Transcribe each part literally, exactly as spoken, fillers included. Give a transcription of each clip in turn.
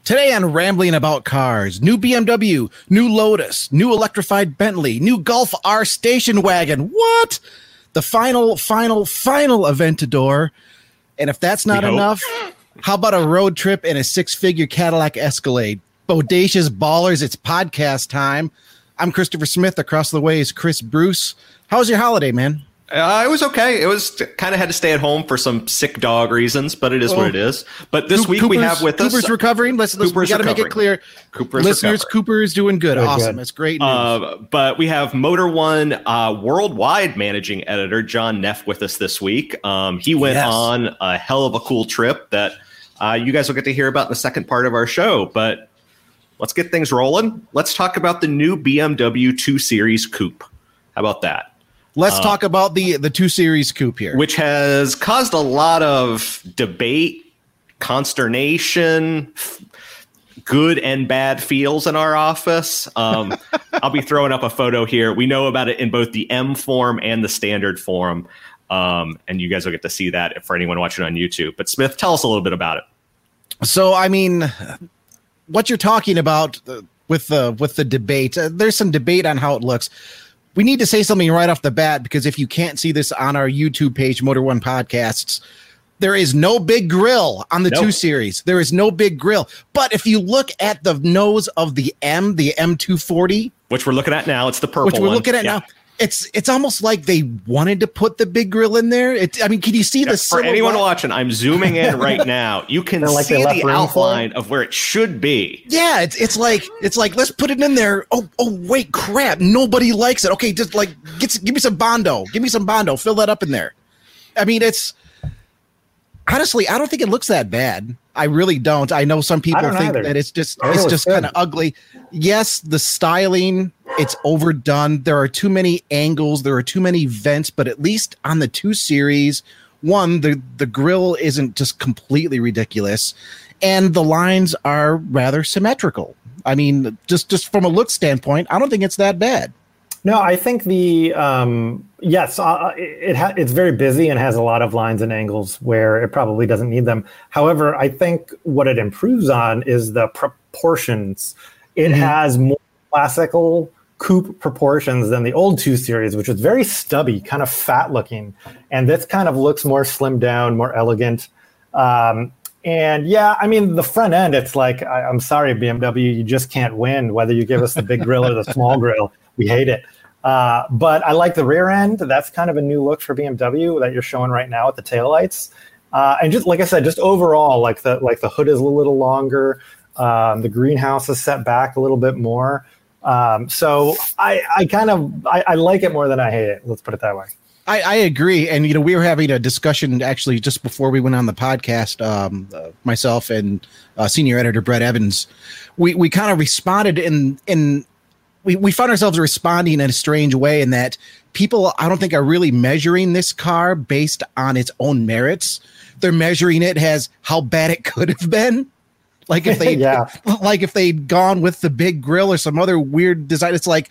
Today on Rambling About Cars, new B M W, new Lotus, new electrified Bentley, new Golf R station wagon. What? The final, final, final Aventador. And if that's not enough, how about a road trip in a six-figure Cadillac Escalade? Bodacious Ballers, it's podcast time. I'm Christopher Smith. Across the way is Chris Bruce. How was your holiday, man? Uh, it was okay. It was kind of had to stay at home for some sick dog reasons, but it is oh. what it is. But this Coop, week Cooper's, we have with Cooper's us Cooper's recovering. Let's, let's we got to make it clear, Cooper's listeners. recovering. Cooper is doing good. Very awesome. Good. It's great news. Uh, but we have Motor One uh, worldwide managing editor John Neff with us this week. Um, he went yes. on a hell of a cool trip that uh, you guys will get to hear about in the second part of our show. But let's get things rolling. Let's talk about the new B M W two Series Coupe. How about that? Let's uh, talk about the, the two Series Coupe here. Which has caused a lot of debate, consternation, f- good and bad feels in our office. Um, I'll be throwing up a photo here. We know about it in both the M form and the standard form. Um, and you guys will get to see that for anyone watching on YouTube. But Smith, tell us a little bit about it. So, I mean, what you're talking about uh, with the, with the debate, uh, there's some debate on how it looks. We need to say something right off the bat, because if you can't see this on our YouTube page, Motor One Podcasts, there is no big grill on the nope. two Series. There is no big grill. But if you look at the nose of the M, the M two forty, which we're looking at now, it's the purple which we're one. looking at yeah. now. It's it's almost like they wanted to put the big grill in there. It, I mean, can you see yeah, the for anyone watching? I'm zooming in right now. You can like see the outline of where it should be. Yeah, it's it's like it's like let's put it in there. Oh oh wait, crap! Nobody likes it. Okay, just like get give me some Bondo. Give me some Bondo. Fill that up in there. I mean, it's honestly, I don't think it looks that bad. I really don't. I know some people think either. that it's just it it's just kind of ugly. Yes, the styling, it's overdone. There are too many angles. There are too many vents. But at least on the two Series, one, the, the grill isn't just completely ridiculous. And the lines are rather symmetrical. I mean, just, just from a look standpoint, I don't think it's that bad. No, I think the um, yes, uh, it ha- it's very busy and has a lot of lines and angles where it probably doesn't need them. However, I think what it improves on is the proportions. It mm-hmm. has more classical coupe proportions than the old two Series, which was very stubby, kind of fat looking, and this kind of looks more slimmed down, more elegant. Um, And yeah, I mean, the front end, it's like, I, I'm sorry, B M W, you just can't win, whether you give us the big grill or the small grill. We hate it. Uh, but I like the rear end. That's kind of a new look for B M W that you're showing right now with the taillights. Uh, and just like I said, just overall, like the like the hood is a little longer. Um, the greenhouse is set back a little bit more. Um, so I, I kind of I, I like it more than I hate it. Let's put it that way. I, I agree. And, you know, we were having a discussion actually just before we went on the podcast, um, uh, myself and uh, senior editor Brett Evans. We we kind of responded in in we, we found ourselves responding in a strange way in that people, I don't think, are really measuring this car based on its own merits. They're measuring it as how bad it could have been. Like if they yeah. like if they'd gone with the big grill or some other weird design. It's like,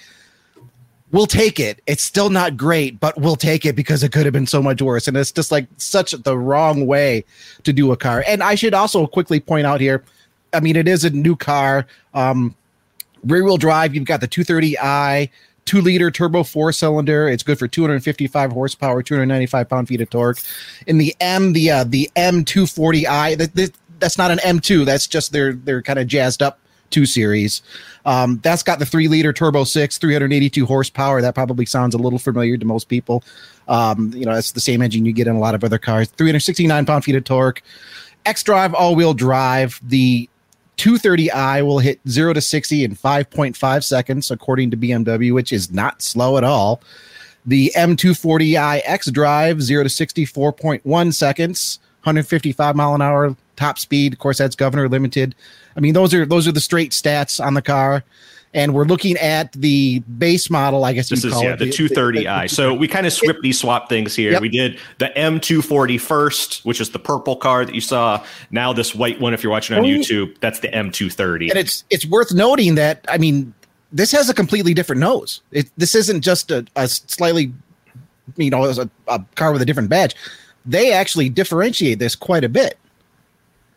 we'll take it. It's still not great, but we'll take it because it could have been so much worse. And it's just like such the wrong way to do a car. And I should also quickly point out here, I mean, it is a new car. Um, rear wheel drive, you've got the two thirty i, two liter turbo four cylinder. It's good for two hundred fifty-five horsepower, two hundred ninety-five pound feet of torque. In the M, the uh, the M two forty i, that, that, that's not an M two. That's just their, their kind of jazzed up two Series. Um, that's got the three liter turbo six, three hundred eighty-two horsepower. That probably sounds a little familiar to most people. Um, you know, it's the same engine you get in a lot of other cars. three hundred sixty-nine pound feet of torque. X-Drive all-wheel drive. The two thirty i will hit zero to sixty in five point five seconds, according to B M W, which is not slow at all. The M two forty i X-Drive, zero to sixty, four point one seconds, one hundred fifty-five mile an hour top speed. Of course, that's governor limited. I mean, those are those are the straight stats on the car. And we're looking at the base model, I guess this you'd is call yeah, it. the two thirty i. So we kind of swipped these swap things here. Yep. We did the M two forty first, which is the purple car that you saw. Now this white one, if you're watching on oh, YouTube, that's the M two thirty. And it's it's worth noting that, I mean, this has a completely different nose. It, this isn't just a, a slightly, you know, a, a car with a different badge. They actually differentiate this quite a bit.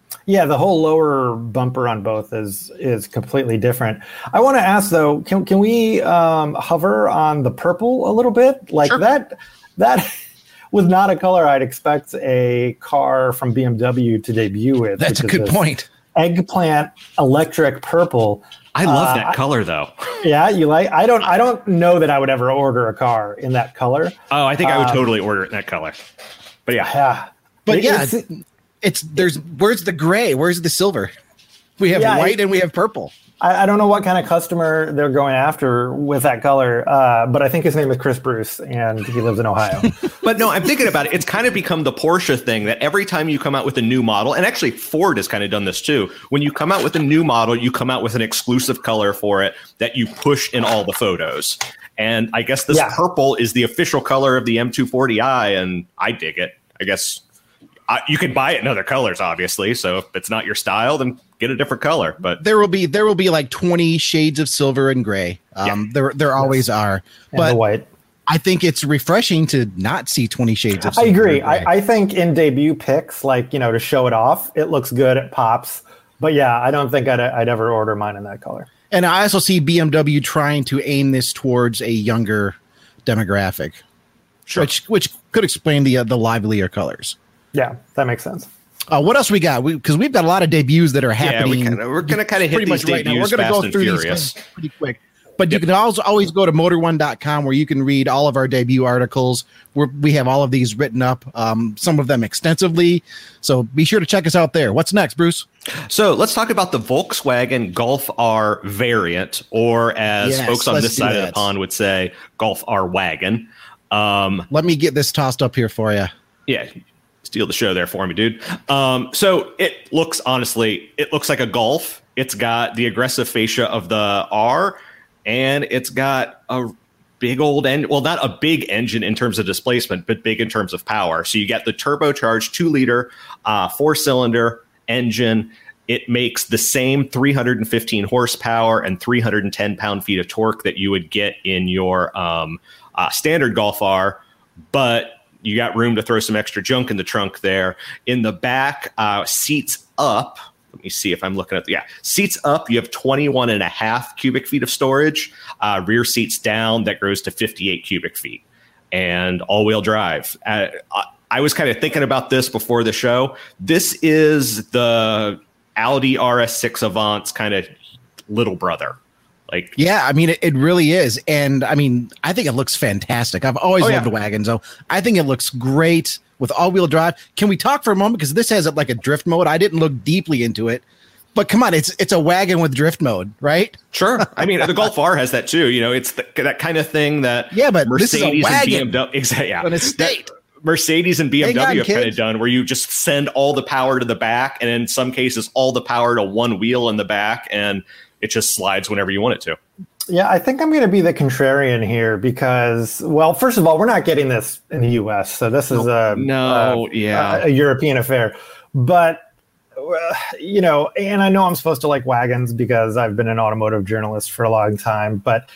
Yeah, the whole lower bumper on both is is completely different. I want to ask though, can can we um, hover on the purple a little bit? Like sure. that that was not a color I'd expect a car from B M W to debut with. That's a good point. Eggplant electric purple. I love uh, that color though. Yeah, you like? I don't. I don't know that I would ever order a car in that color. Oh, I think um, I would totally order it in that color. But yeah, yeah, but it, yeah. It's, It's there's where's the gray? Where's the silver? We have yeah, white it, and we have purple. I, I don't know what kind of customer they're going after with that color, uh, but I think his name is Chris Bruce, and he lives in Ohio. But no, I'm thinking about it. It's kind of become the Porsche thing that every time you come out with a new model, and actually Ford has kind of done this too. When you come out with a new model, you come out with an exclusive color for it that you push in all the photos. And I guess this yeah. purple is the official color of the M two forty i, and I dig it. I guess. Uh, you can buy it in other colors, obviously. So if it's not your style, then get a different color. But there will be there will be like twenty shades of silver and gray. Um, yeah. There there always are. And but the white. I think it's refreshing to not see twenty shades of silver. I agree. I, I think in debut picks, like you know, to show it off, it looks good. It pops. But yeah, I don't think I'd I'd ever order mine in that color. And I also see B M W trying to aim this towards a younger demographic, sure. which which could explain the uh, the livelier colors. Yeah, that makes sense. Uh, what else we got? Because we, we've got a lot of debuts that are happening. Yeah, we kinda, we're going to kind of hit these debuts right now. We're going to go through these pretty quick. But yep. you can also always go to motor one dot com where you can read all of our debut articles. We're, we have all of these written up, um, some of them extensively. So be sure to check us out there. What's next, Bruce? So let's talk about the Volkswagen Golf R variant, or as yes, folks on this side that. of the pond would say, Golf R Wagon. Um, Let me get this tossed up here for you. Yeah. Steal the show there for me, dude. Um, so it looks, honestly, it looks like a Golf. It's got the aggressive fascia of the R, and it's got a big old engine. Well, not a big engine in terms of displacement, but big in terms of power. So you get the turbocharged two liter, uh, four cylinder engine. It makes the same three hundred fifteen horsepower and three hundred ten pound feet of torque that you would get in your um, uh, standard Golf R, but you got room to throw some extra junk in the trunk there. In the back, uh, seats up. Let me see if I'm looking at the, yeah, seats up. You have twenty-one and a half cubic feet of storage. Uh, rear seats down, that grows to fifty-eight cubic feet. And all-wheel drive. Uh, I was kind of thinking about this before the show. This is the Audi R S six Avant's kind of little brother. Like, yeah, I mean, it, it really is. And I mean, I think it looks fantastic. I've always oh, loved yeah. wagons, though. I think it looks great with all-wheel drive. Can we talk for a moment? Because this has like a drift mode. I didn't look deeply into it. But come on, it's it's a wagon with drift mode, right? Sure. I mean, the Golf R has that too. You know, it's the, that kind of thing that yeah, but Mercedes this is a wagon and B M W, exactly, yeah. on a state. Mercedes and B M W have kind of done, where you just send all the power to the back, and in some cases, all the power to one wheel in the back, and it just slides whenever you want it to. Yeah, I think I'm going to be the contrarian here because, well, first of all, we're not getting this in the U S, so this is a no, a, yeah, a, a European affair. But uh, you know, and I know I'm supposed to like wagons because I've been an automotive journalist for a long time, but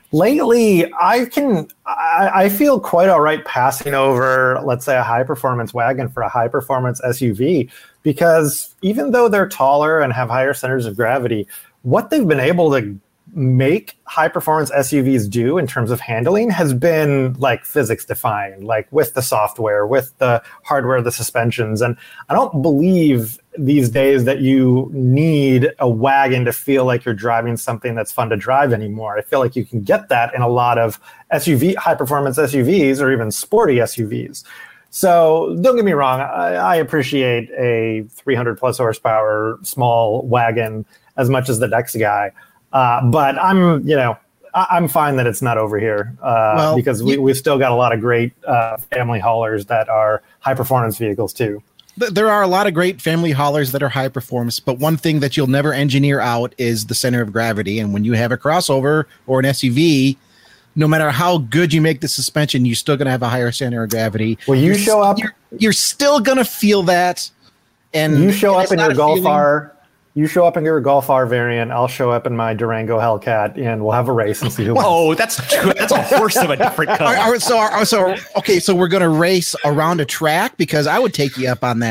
lately I can I, I feel quite all right passing over, let's say, a high performance wagon for a high performance S U V, because even though they're taller and have higher centers of gravity, what they've been able to make high performance S U Vs do in terms of handling has been like physics defying, like with the software, with the hardware, the suspensions. And I don't believe these days that you need a wagon to feel like you're driving something that's fun to drive anymore. I feel like you can get that in a lot of S U V, high performance S U Vs, or even sporty S U Vs. So don't get me wrong, I, I appreciate a three hundred plus horsepower small wagon as much as the next guy. Uh, but I'm, you know, I, I'm fine that it's not over here uh, well, because we, you, we've still got a lot of great uh, family haulers that are high performance vehicles too. There are a lot of great family haulers that are high performance, but one thing that you'll never engineer out is the center of gravity. And when you have a crossover or an S U V, no matter how good you make the suspension, you're still going to have a higher center of gravity. Well, you you're show up, you're, you're still going to feel that. And you show and up in your Golf R. You show up in your Golf R variant. I'll show up in my Durango Hellcat, and we'll have a race and see who wins. Oh, that's that's a horse of a different color. Are, are, so, are, so okay, so we're going to race around a track, because I would take you up on that.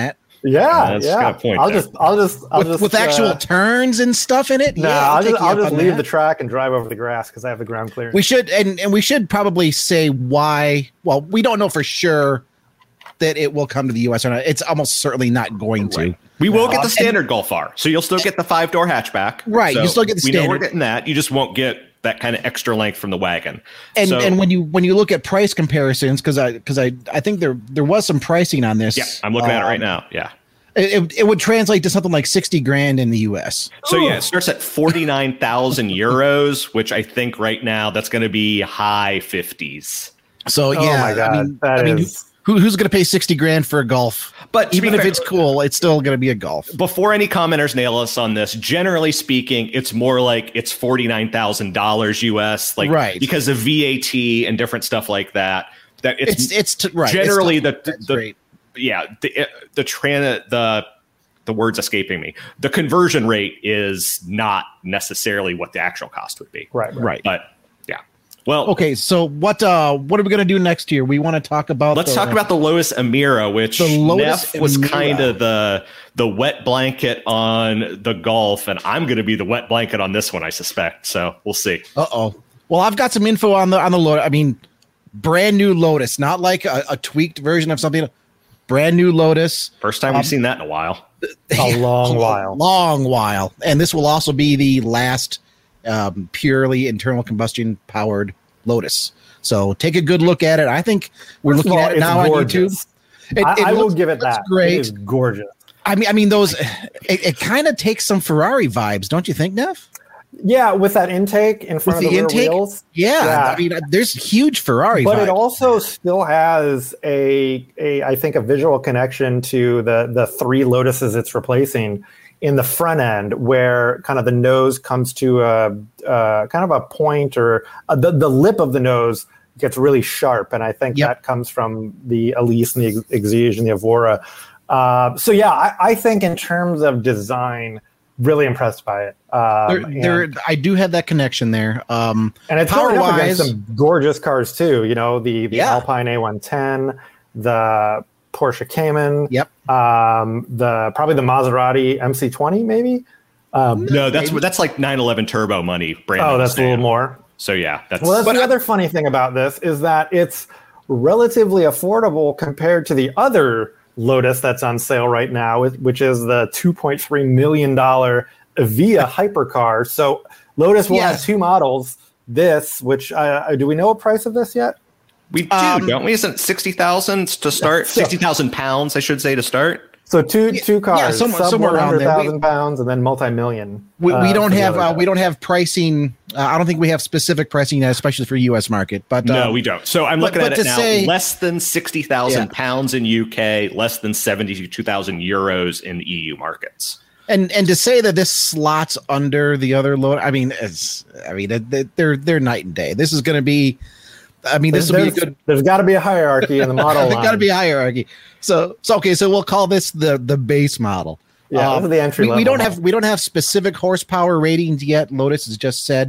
Yeah, that's yeah. got a point I'll there. just, I'll just, I'll with, just with actual uh, turns and stuff in it. No, yeah, I'll, I'll just, take you I'll up just on leave that. the track and drive over the grass because I have the ground clearance. We should, and, and we should probably say why. Well, we don't know for sure that it will come to the U S or not. It's almost certainly not going to. Right. We will get Um, the standard Golf R, so you'll still get the five door hatchback. Right, So you still get the we know we're standard. getting that. You just won't get that kind of extra length from the wagon. And So- and when you when you look at price comparisons, because I because I I think there there was some pricing on this. yeah, I'm looking at it right um, now. Yeah. It, it, it would translate to something like sixty grand in the U S. So yeah, it starts at forty-nine thousand euros, which I think right now that's going to be high fifties. So Oh yeah, my God, I mean, that I mean, is- who, who's going to pay sixty grand for a Golf? But to Even be if fair- it's cool, it's still going to be a Golf. Before any commenters nail us on this, generally speaking, it's more like it's forty-nine thousand dollars U S, like Right. because of V A T and different stuff like that. That it's, It's it's t- right. generally it's the, that's the great. yeah the the tran the the word's escaping me. The conversion rate is not necessarily what the actual cost would be. right, right. Right. But yeah. Well, Okay, so what uh what are we going to do next year? We want to talk about. let's the- talk about the Lotus Emira, which The Lotus Neff was Emira. kind of the the wet blanket on the Golf, and I'm going to be the wet blanket on this one, I suspect. So we'll see. Uh oh. Well, I've got some info on the on the Lotus. I mean, brand new Lotus, not like a, a tweaked version of something. Brand new Lotus. First time Um, we've seen that in a while. A long while. Long while. And this will also be the last um, purely internal combustion powered Lotus. So take a good look at it. I think we're First of looking all, at it it's now gorgeous. on YouTube. It, I, it I will looks- give it looks that. Great. It is gorgeous. I mean, I mean those. It, it kind of takes some Ferrari vibes, don't you think, Neff? Yeah, with that intake in front With of the the, rear intake? wheels. Yeah, Yeah. I mean, uh, there's huge Ferrari But vibes. it also still has a, a I think a visual connection to the the three Lotuses it's replacing in the front end, where kind of the nose comes to a, a kind of a point, or uh the the lip of the nose gets really sharp, and I think Yep. that comes from the Elise and the Exige and the Evora. Uh, so yeah, I, I think in terms of design, really impressed by it. Um, there, and- there, I do have that connection there. Um, And it's going up Power-wise- against some gorgeous cars too. You know, the, the Yeah. Alpine A one ten, the Porsche Cayman, Yep. um, the probably the Maserati M C twenty, maybe. Um, No, that's that's like nine eleven turbo money. Brandon oh, was that's a little saying. more. So yeah, that's Well, that's But the I- other funny thing about this is that it's relatively affordable compared to the other Lotus that's on sale right now, which is the two point three million dollars Evija hypercar. So Lotus will Yeah. have two models. This, which uh, do we know a price of this yet? we do, Um, don't we? Isn't sixty thousand to start? So- Sixty thousand pounds, I should say, to start. So two Yeah, two cars, yeah, somewhere- sub somewhere one around hundred there. We- thousand pounds, and then multi-million. we, we uh, don't for the have other uh, guy. we don't have pricing. Uh, I don't think we have specific pricing, uh, especially for U S market. But No, um, we don't. So I'm but- looking but at it to now. say- less than sixty thousand Yeah. pounds in U K, less than seventy-two thousand euros in E U markets. And and to say that this slots under the other load, I mean, it's I mean they- they're they're night and day. This is going to be, I mean, this There's, will be a there's, good. there's got to be a hierarchy in the model There's line. got to be a hierarchy. So so okay, so we'll call this the the base model. Yeah, Um, this is the entry we, we level don't model. have we don't have specific horsepower ratings yet. Lotus has just said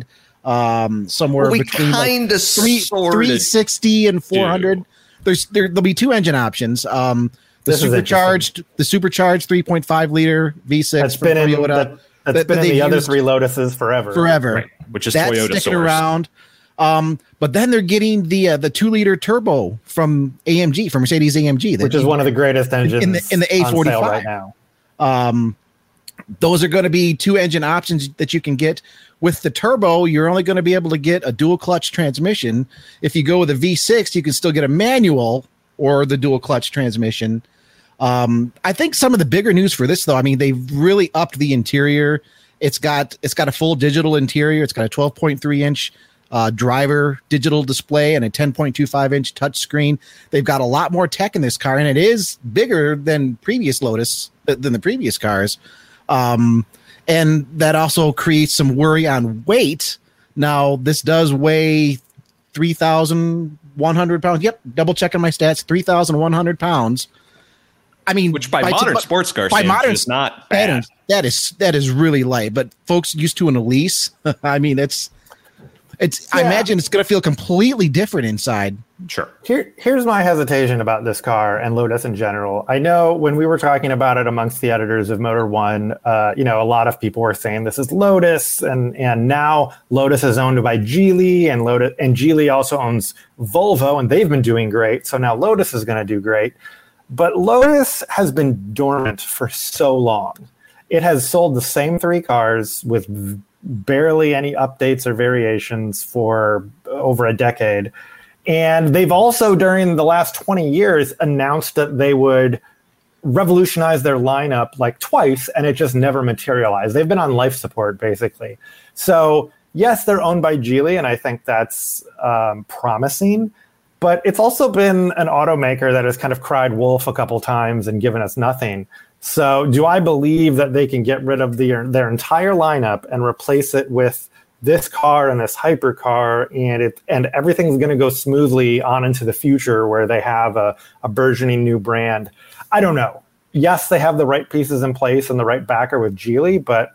um, somewhere Well, we between like kind of three sort three sixty and four hundred. do. There's there there'll be two engine options. Um, the This is supercharged the supercharged three point five liter V six That's from been in, Toyota. that, that's that- been that in the they've other used three Lotuses forever. forever. Right, which is That's Toyota sticking sourced. around. Um, but then they're getting the uh, the two liter turbo from A M G, from Mercedes A M G, Which is one of the greatest engines in the in the A on forty sale five right now. Um, those are going to be two engine options that you can get. With the turbo, you're only going to be able to get a dual clutch transmission. If you go with a V six, you can still get a manual or the dual clutch transmission. Um, I think some of the bigger news for this, though, I mean, they've really upped the interior. It's got it's got a full digital interior. It's got a twelve point three inch uh, driver digital display and a ten point two five inch touch screen. They've got a lot more tech in this car, and it is bigger than previous Lotus than the previous cars. Um, and that also creates some worry on weight. Now, this does weigh three thousand one hundred pounds. Yep, double checking my stats, three thousand one hundred pounds. I mean, Which by, modern by, sports car by standards modern is not that bad. is, that is that is really light. But folks used to an Elise, I mean, it's It's. Yeah. I imagine it's going to feel completely different inside. Sure. Here, here's my hesitation about this car and Lotus in general. I know when we were talking about it amongst the editors of Motor One, uh, you know, a lot of people were saying this is Lotus, and and now Lotus is owned by Geely, and Lotus and Geely also owns Volvo, and they've been doing great. So now Lotus is going to do great. But Lotus has been dormant for so long. It has sold the same three cars with barely any updates or variations for over a decade. And they've also, during the last twenty years, announced that they would revolutionize their lineup like twice, and it just never materialized. They've been on life support, basically. So, yes, they're owned by Geely, and I think that's um, promising. But it's also been an automaker that has kind of cried wolf a couple times and given us nothing. So do I believe that they can get rid of the, their entire lineup and replace it with this car and this hypercar, and it and everything's going to go smoothly on into the future where they have a, a burgeoning new brand? I don't know. Yes, they have the right pieces in place and the right backer with Geely, but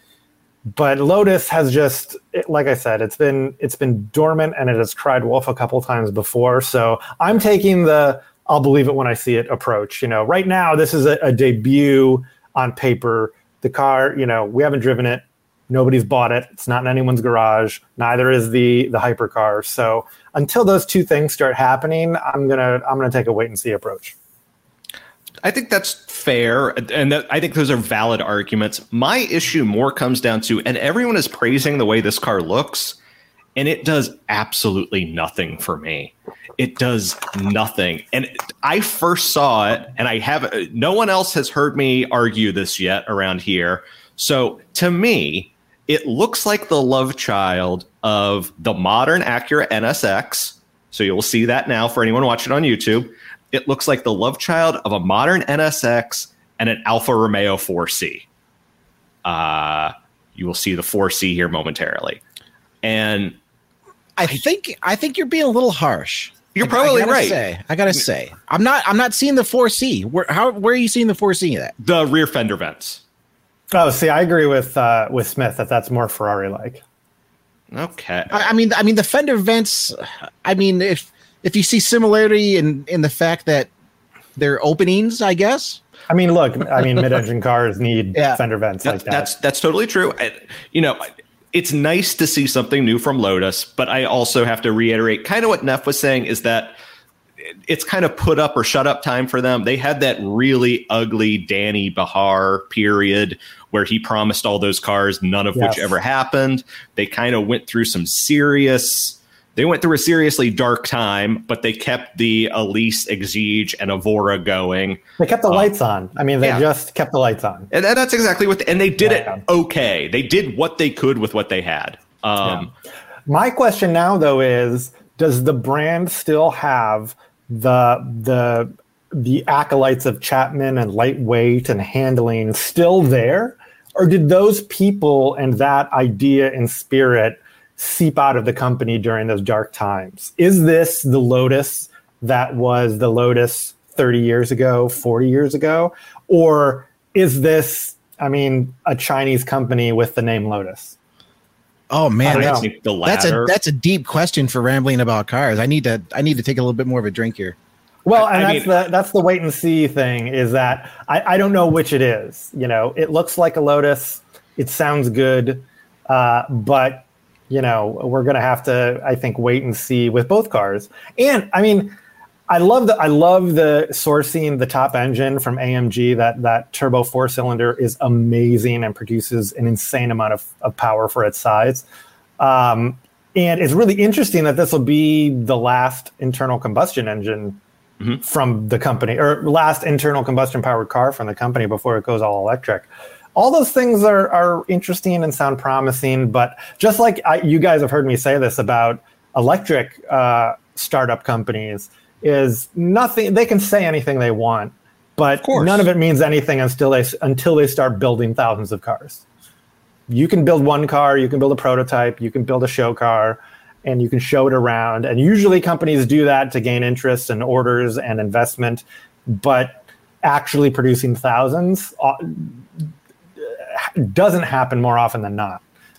but Lotus has just, like I said, it's been it's been dormant, and it has cried wolf a couple times before. So I'm taking the I'll believe it when I see it approach. You know, right now this is a, a debut on paper. The car, you know, we haven't driven it. Nobody's bought it. It's not in anyone's garage. Neither is the the hypercar. So until those two things start happening, I'm gonna I'm gonna take a wait and see approach. I think that's fair, and that, I think those are valid arguments. My issue more comes down to, and everyone is praising the way this car looks, and it does absolutely nothing for me. It does nothing. And I first saw it, and I have no one else has heard me argue this yet around here. So to me, it looks like the love child of the modern Acura N S X. So you'll see that now for anyone watching on YouTube. It looks like the love child of a modern N S X and an Alfa Romeo four C. Uh, you will see the four C here momentarily. And I, I think I think you're being a little harsh. You're probably I right. Say, I gotta say, I'm not. I'm not seeing the four C. Where how where are you seeing the four C at? The rear fender vents. Oh, see, I agree with uh, with Smith that that's more Ferrari-like. Okay. I, I mean, I mean the fender vents. I mean, if if you see similarity in in the fact that they're openings, I guess. I mean, look. I mean, mid-engine cars need yeah. fender vents that, like that. That's that's totally true. I, you know. It's nice to see something new from Lotus, but I also have to reiterate kind of what Neff was saying is that it's kind of put up or shut up time for them. They had that really ugly Danny Bahar period where he promised all those cars, none of yes. which ever happened. They kind of went through some serious, they went through a seriously dark time, but they kept the Elise, Exige, and Evora going. They kept the um, lights on. I mean, they yeah. just kept the lights on. And that's exactly what, the, and they did yeah. it okay. They did what they could with what they had. Um, yeah. My question now, though, is does the brand still have the the the acolytes of Chapman and lightweight and handling still there? Or did those people and that idea and spirit seep out of the company during those dark times? Is this the Lotus that was the Lotus thirty years ago, forty years ago? Or is this, I mean, a Chinese company with the name Lotus? Oh man, that's the that's a that's a deep question for rambling about cars. I need to I need to take a little bit more of a drink here. Well, and I that's mean, the that's the wait and see thing, is that I, I don't know which it is. You know, it looks like a Lotus. It sounds good, uh, but you know, we're going to have to, I think, wait and see with both cars. And I mean, I love the I love the sourcing the top engine from A M G. That that turbo four cylinder is amazing and produces an insane amount of, of power for its size. Um, and it's really interesting that this will be the last internal combustion engine mm-hmm. from the company, or last internal combustion powered car from the company before it goes all electric. All those things are are interesting and sound promising, but just like I, you guys have heard me say this about electric uh, startup companies, is nothing. They can say anything they want, but of none of it means anything until they until they start building thousands of cars. You can build one car, you can build a prototype, you can build a show car, and you can show it around. And usually companies do that to gain interest and orders and investment, but actually producing thousands doesn't happen more often than not.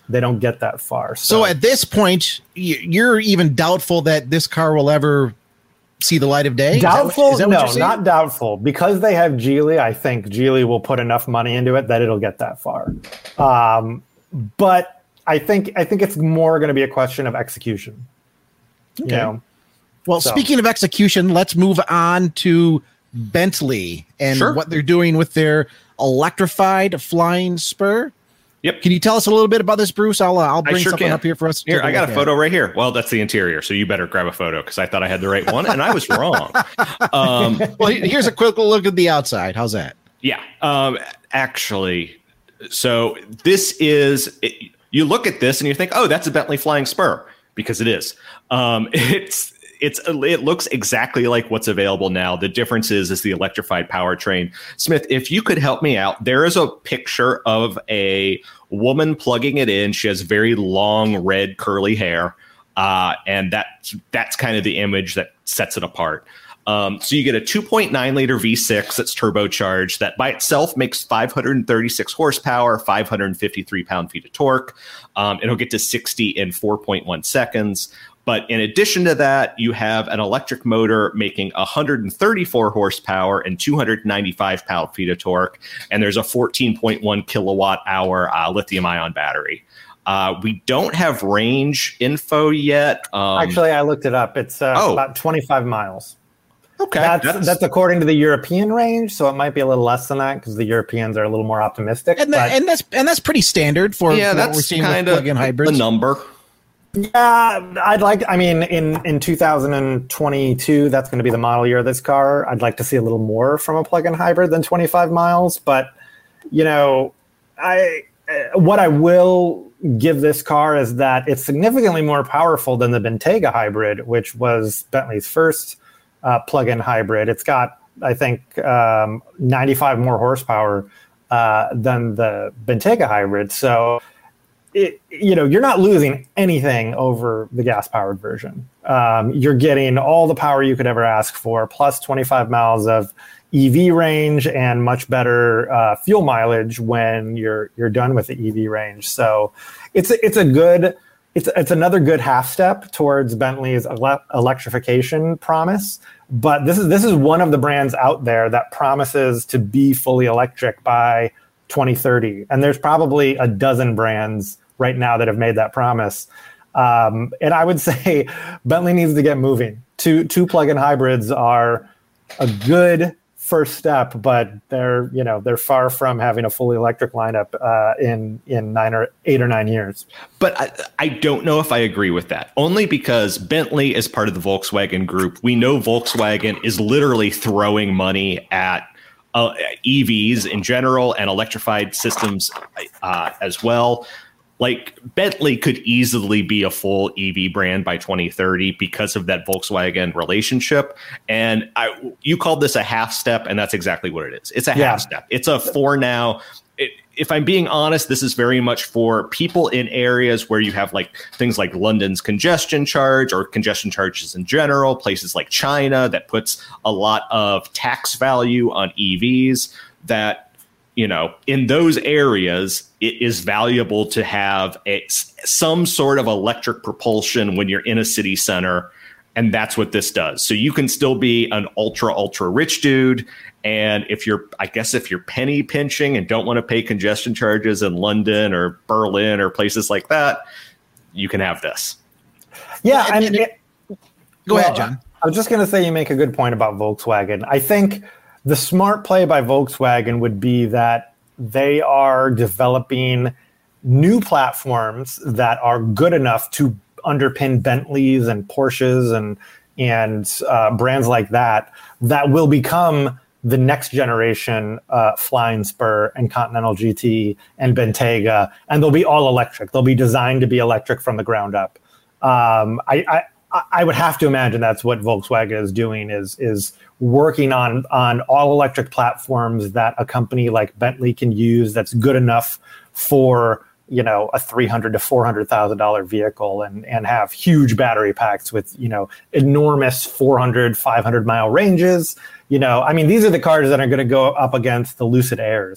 they don't get that far. So, so at this point, you're even doubtful that this car will ever see the light of day? Doubtful? Is that what, is that no, not doubtful. Because they have Geely, I think Geely will put enough money into it that it'll get that far. Um, but I think I think it's more going to be a question of execution. Okay. You know? Well, so. Speaking of execution, let's move on to Bentley and sure. what they're doing with their electrified flying spur. Yep. Can you tell us a little bit about this, Bruce? I'll uh, I'll bring sure something can. up here for us. Here, I got a photo right here. Well, that's the interior, so you better grab a photo because I thought I had the right one, and I was wrong. Um, well, here's a quick look at the outside. How's that? Yeah. Um, actually, so this is it, you look at this and you think, oh, that's a Bentley Flying Spur, because it is. Um, it's It's it looks exactly like what's available now. The difference is is the electrified powertrain. Smith, if you could help me out, there is a picture of a woman plugging it in. She has very long red curly hair, uh, and that that's kind of the image that sets it apart. Um, so you get a two point nine liter V six that's turbocharged that by itself makes five hundred thirty-six horsepower, five hundred fifty-three pound-feet of torque. Um, it'll get to sixty in four point one seconds. But in addition to that, you have an electric motor making one hundred thirty-four horsepower and two hundred ninety-five pound-feet of torque. And there's a fourteen point one kilowatt hour uh, lithium-ion battery. Uh, we don't have range info yet. Um, Actually, I looked it up. It's uh, oh. about twenty-five miles. Okay. That's, that's that's according to the European range, so it might be a little less than that because the Europeans are a little more optimistic. And, that, and that's and that's pretty standard for, yeah, for that's what we're seeing kind with plug-in hybrids. The number. Yeah, I'd like, I mean, in, in two thousand twenty-two, that's going to be the model year of this car. I'd like to see a little more from a plug-in hybrid than twenty-five miles. But, you know, I what I will give this car is that it's significantly more powerful than the Bentayga hybrid, which was Bentley's first uh, plug-in hybrid. It's got, I think, um, ninety-five more horsepower uh, than the Bentayga hybrid. So, It, you know, you're not losing anything over the gas-powered version. Um, you're getting all the power you could ever ask for, plus twenty-five miles of E V range and much better uh, fuel mileage when you're you're done with the E V range. So it's a, it's a good it's it's another good half step towards Bentley's ele- electrification promise. But this is this is one of the brands out there that promises to be fully electric by twenty thirty, and there's probably a dozen brands right now that have made that promise. Um, and I would say Bentley needs to get moving. Two two plug-in hybrids are a good first step, but they're you know they're far from having a fully electric lineup uh, in in nine or eight or nine years. But I, I don't know if I agree with that. Only because Bentley is part of the Volkswagen Group. We know Volkswagen is literally throwing money at uh, E Vs in general and electrified systems uh, as well. Like Bentley could easily be a full E V brand by twenty thirty because of that Volkswagen relationship. And I, you called this a half step, and that's exactly what it is. It's a yeah. half step. It's a for now. It, if I'm being honest, this is very much for people in areas where you have like things like London's congestion charge or congestion charges in general, places like China that puts a lot of tax value on E Vs that, you know, in those areas, it is valuable to have a, some sort of electric propulsion when you're in a city center. And that's what this does. So you can still be an ultra, ultra rich dude. And if you're, I guess, if you're penny pinching and don't want to pay congestion charges in London or Berlin or places like that, you can have this. Yeah. And, and it, go well, ahead, John. I was just going to say you make a good point about Volkswagen. I think the smart play by Volkswagen would be that they are developing new platforms that are good enough to underpin Bentleys and Porsches and and uh, brands like that that will become the next generation uh, Flying Spur and Continental G T and Bentayga, and they'll be all electric. They'll be designed to be electric from the ground up. Um, I, I I would have to imagine that's what Volkswagen is doing is is working on on all electric platforms that a company like Bentley can use that's good enough for, you know, a three hundred to four hundred thousand dollar vehicle and and have huge battery packs with, you know, enormous four hundred, five hundred mile ranges. You know, I mean, these are the cars that are going to go up against the Lucid Airs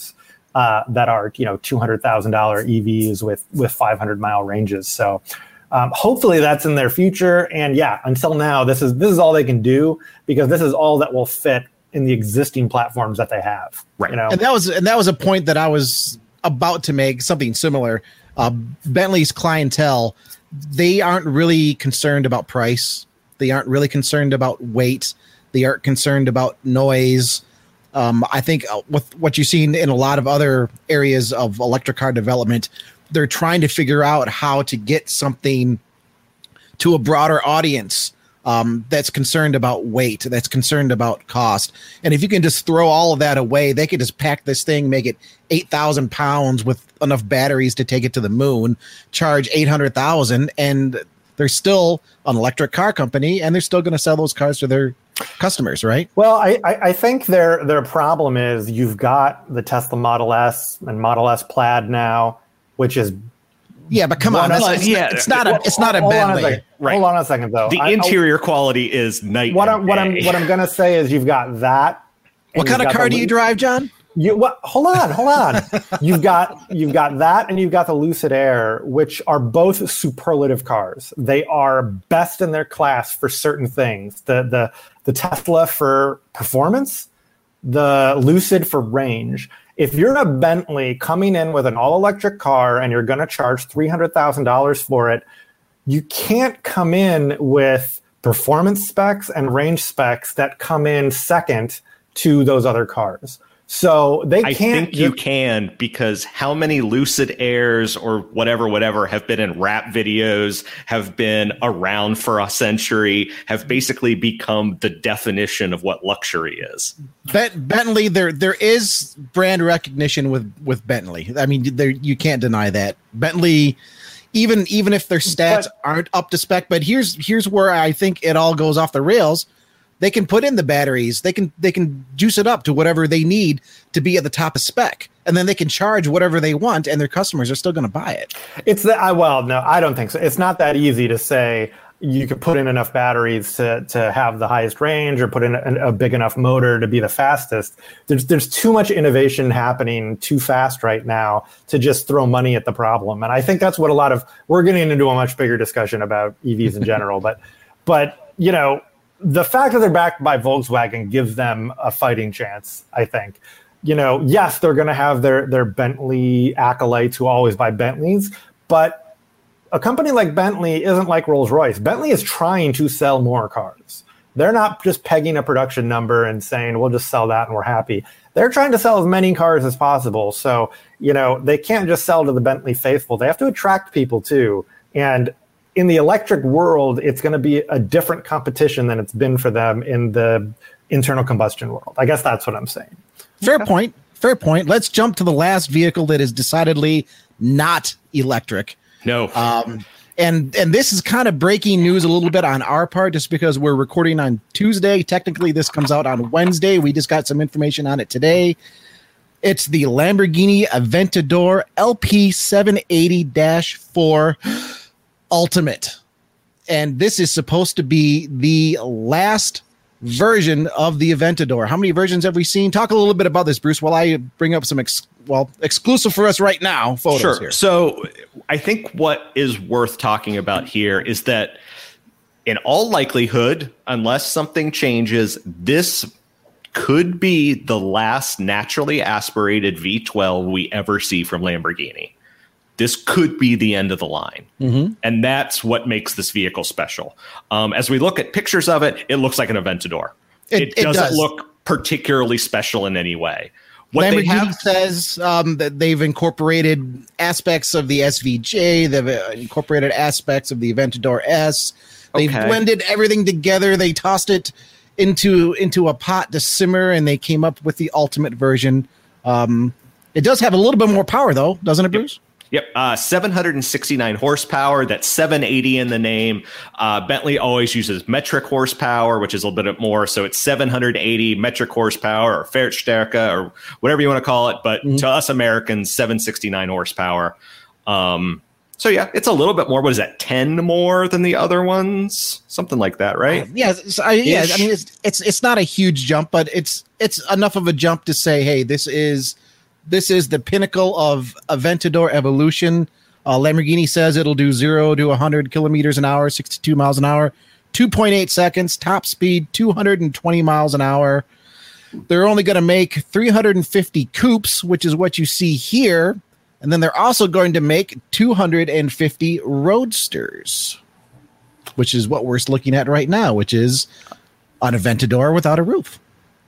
uh, that are, you know, two hundred thousand dollars E Vs with, with five hundred mile ranges. So um, hopefully that's in their future. And yeah, until now, this is, this is all they can do, because this is all that will fit in the existing platforms that they have. Right. You know? And that was, and that was a point that I was about to make, something similar. Uh, Bentley's clientele, they aren't really concerned about price. They aren't really concerned about weight. They aren't concerned about noise. Um, I think uh, with what you've seen in a lot of other areas of electric car development, they're trying to figure out how to get something to a broader audience um, that's concerned about weight, that's concerned about cost. And if you can just throw all of that away, they could just pack this thing, make it eight thousand pounds with enough batteries to take it to the moon, charge eight hundred thousand, and they're still an electric car company, and they're still going to sell those cars to their customers, right? Well, I, I think their their problem is you've got the Tesla Model S and Model S Plaid now, which is yeah, but come on, that's, it's, yeah, it's not a it's not a Bentley. Right. Hold on a second, though. The I, interior I, quality is night. What and I'm what day. I'm what I'm gonna say is you've got that. What kind of car do you drive, John? You what? Hold on, hold on. You've got you've got that, and you've got the Lucid Air, which are both superlative cars. They are best in their class for certain things. The the the Tesla for performance, the Lucid for range. If you're a Bentley coming in with an all-electric car and you're going to charge three hundred thousand dollars for it, you can't come in with performance specs and range specs that come in second to those other cars. So they I can't. think you can, because how many Lucid Airs or whatever, whatever have been in rap videos, have been around for a century, have basically become the definition of what luxury is. Bet, Bentley, there there is brand recognition with, with Bentley. I mean, there you can't deny that. Bentley, even even if their stats but, aren't up to spec, but here's here's where I think it all goes off the rails. They can put in the batteries. They can they can juice it up to whatever they need to be at the top of spec, and then they can charge whatever they want, and their customers are still going to buy it. It's the I, well, no, I don't think so. It's not that easy to say you could put in enough batteries to to have the highest range, or put in a, a big enough motor to be the fastest. There's there's too much innovation happening too fast right now to just throw money at the problem, and I think that's what a lot of we're getting into a much bigger discussion about E Vs in general, but but you know. The fact that they're backed by Volkswagen gives them a fighting chance, I think. You know, yes, they're going to have their, their Bentley acolytes who always buy Bentleys, but a company like Bentley isn't like Rolls-Royce. Bentley is trying to sell more cars. They're not just pegging a production number and saying, we'll just sell that and we're happy. They're trying to sell as many cars as possible. So, you know, they can't just sell to the Bentley faithful. They have to attract people too. And in the electric world, it's going to be a different competition than it's been for them in the internal combustion world. I guess that's what I'm saying. Fair okay. point. Fair point. Let's jump to the last vehicle that is decidedly not electric. No. Um, and and this is kind of breaking news a little bit on our part, just because we're recording on Tuesday. Technically, this comes out on Wednesday. We just got some information on it today. It's the Lamborghini Aventador L P seven eighty dash four Ultimate. And this is supposed to be the last version of the Aventador. How many versions have we seen? Talk a little bit about this, Bruce, while I bring up some, ex- well, exclusive for us right now photos sure. here. So I think what is worth talking about here is that in all likelihood, unless something changes, this could be the last naturally aspirated V twelve we ever see from Lamborghini. This could be the end of the line. Mm-hmm. And that's what makes this vehicle special. Um, as we look at pictures of it, it looks like an Aventador. It, it doesn't it does. look particularly special in any way. What Lamborghini they have says um, that they've incorporated aspects of the S V J. They've uh, incorporated aspects of the Aventador S. They've okay. blended everything together. They tossed it into, into a pot to simmer, and they came up with the ultimate version. Um, it does have a little bit more power, though, doesn't it, Bruce? Yep. Yep, uh, seven hundred sixty-nine horsepower. That's seven eighty in the name. Uh, Bentley always uses metric horsepower, which is a little bit more. So it's seven hundred eighty metric horsepower, or Pferdestärke, or whatever you want to call it. But mm-hmm. to us Americans, seven sixty-nine horsepower. Um, so yeah, it's a little bit more. What is that? ten more than the other ones, something like that, right? Uh, yeah, so I, yeah. I mean, it's it's it's not a huge jump, but it's it's enough of a jump to say, hey, this is this is the pinnacle of Aventador evolution. Uh, Lamborghini says it'll do zero to one hundred kilometers an hour, sixty-two miles an hour, two point eight seconds, top speed two hundred twenty miles an hour. They're only going to make three hundred fifty coupes, which is what you see here. And then they're also going to make two hundred fifty roadsters, which is what we're looking at right now, which is an Aventador without a roof.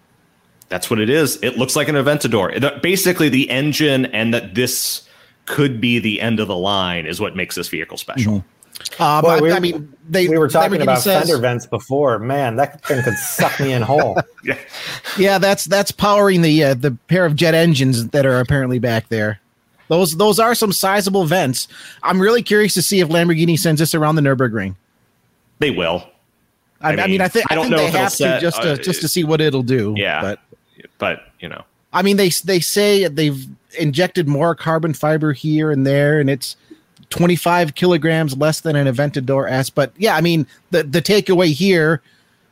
That's what it is. It looks like an Aventador. Basically, the engine and that this could be the end of the line is what makes this vehicle special. Mm-hmm. Uh, well, I, we, I mean, they, we were talking about says, fender vents before. Man, that thing could suck me in whole. yeah. yeah, that's that's powering the uh, the pair of jet engines that are apparently back there. Those those are some sizable vents. I'm really curious to see if Lamborghini sends this around the Nürburgring. They will. I, I, mean, I mean, I think I, I think they have set, to just to, uh, just to see what it'll do. Yeah, but but you know, I mean, they they say they've injected more carbon fiber here and there, and it's twenty-five kilograms less than an Aventador S. But yeah, I mean, the the takeaway here,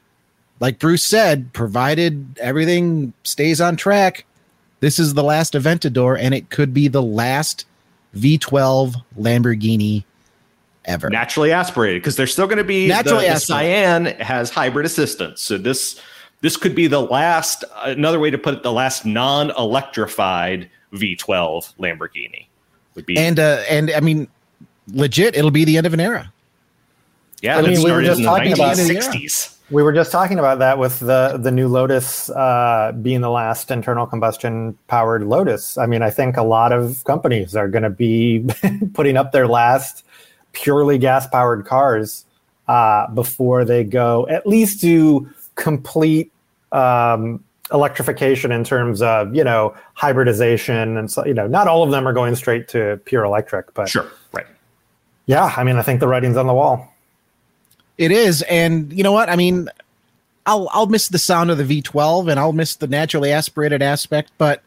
like Bruce said, provided everything stays on track, this is the last Aventador, and it could be the last V twelve Lamborghini ever. Naturally aspirated, because they're still going to be naturally the, the Cyan has hybrid assistance, so this this could be the last. Another way to put it, the last non-electrified V twelve Lamborghini would be, and uh, and I mean, legit, it'll be the end of an era. Yeah, I mean, it we were started just in the talking about nineteen sixties. We were just talking about that with the the new Lotus uh, being the last internal combustion powered Lotus. I mean, I think a lot of companies are going to be putting up their last purely gas powered cars uh, before they go at least to complete um, electrification in terms of, you know, hybridization. And so, you know, not all of them are going straight to pure electric, but sure. Right. Yeah. I mean, I think the writing's on the wall. It is. And you know what? I mean, I'll, I'll miss the sound of the V twelve and I'll miss the naturally aspirated aspect, but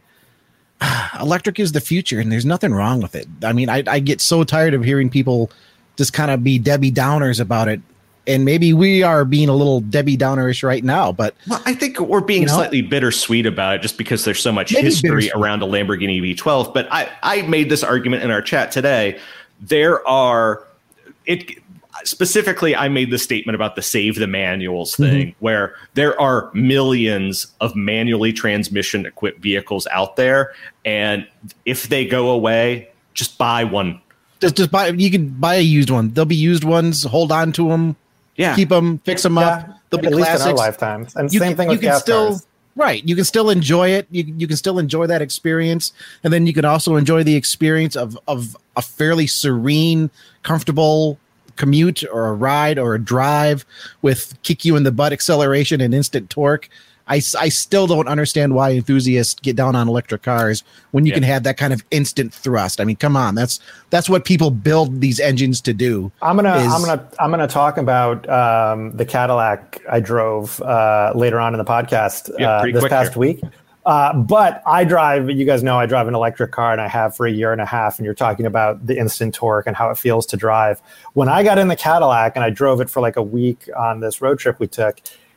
uh, electric is the future and there's nothing wrong with it. I mean, I, I get so tired of hearing people just kind of be Debbie Downers about it. And maybe we are being a little Debbie Downerish right now, but well, I think we're being you know, slightly bittersweet about it just because there's so much history around a Lamborghini V twelve. But I, I made this argument in our chat today. There are it specifically, I made the statement about the save the manuals thing, mm-hmm. where there are millions of manually transmission equipped vehicles out there. And if they go away, just buy one. Just, just buy, you can buy a used one. There'll be used ones. Hold on to them. Yeah, keep them, fix them yeah, up. They'll be at classics. Least in our lifetimes. And you same can, thing with you can gas still, cars. Right. You can still enjoy it. You you can still enjoy that experience, and then you can also enjoy the experience of of a fairly serene, comfortable commute or a ride or a drive with kick you in the butt acceleration and instant torque. I, I still don't understand why enthusiasts get down on electric cars when you yeah. can have that kind of instant thrust. I mean, come on, that's that's what people build these engines to do. I'm gonna is, I'm gonna I'm gonna talk about um, the Cadillac I drove uh, later on in the podcast yeah, uh, this past here. week. Uh, but I drive, you guys know I drive an electric car and I have for a year and a half, and you're talking about the instant torque and how it feels to drive. When I got in the Cadillac and I drove it for like a week on this road trip we took,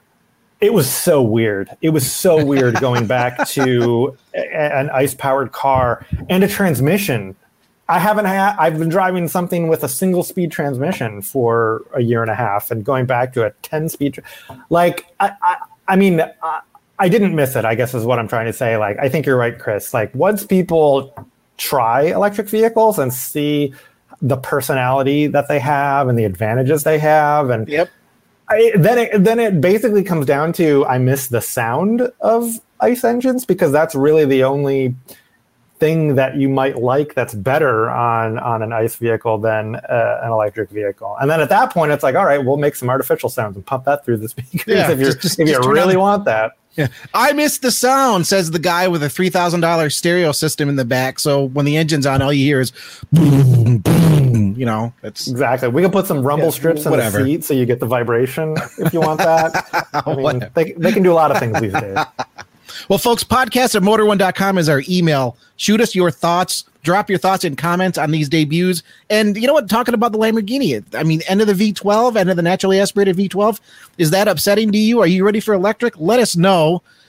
it was so weird. It was so weird going back to a, an ice-powered car and a transmission. I haven't had, I've been driving something with a single speed transmission for a year and a half and going back to a ten speed. Tra- like, I, I, I mean, I, I didn't miss it, I guess is what I'm trying to say. Like, I think you're right, Chris. Like, once people try electric vehicles and see the personality that they have and the advantages they have, and yep. I, then it then it basically comes down to I miss the sound of ICE engines, because that's really the only thing that you might like that's better on on an ICE vehicle than uh, an electric vehicle. And then at that point, it's like, all right, we'll make some artificial sounds and pump that through the speakers yeah, if, you're, just, just, if you really want that. Yeah, I miss the sound, says the guy with a three thousand dollars stereo system in the back. So when the engine's on, all you hear is boom, boom. You know, it's exactly. We can put some rumble yeah, strips in whatever. the seat so you get the vibration if you want that. I mean, they they can do a lot of things these days. Well, folks, podcast at motor one dot com is our email. Shoot us your thoughts. Drop your thoughts and comments on these debuts. And you know what? Talking about the Lamborghini, I mean, end of the V twelve, end of the naturally aspirated V twelve. Is that upsetting to you? Are you ready for electric? Let us know.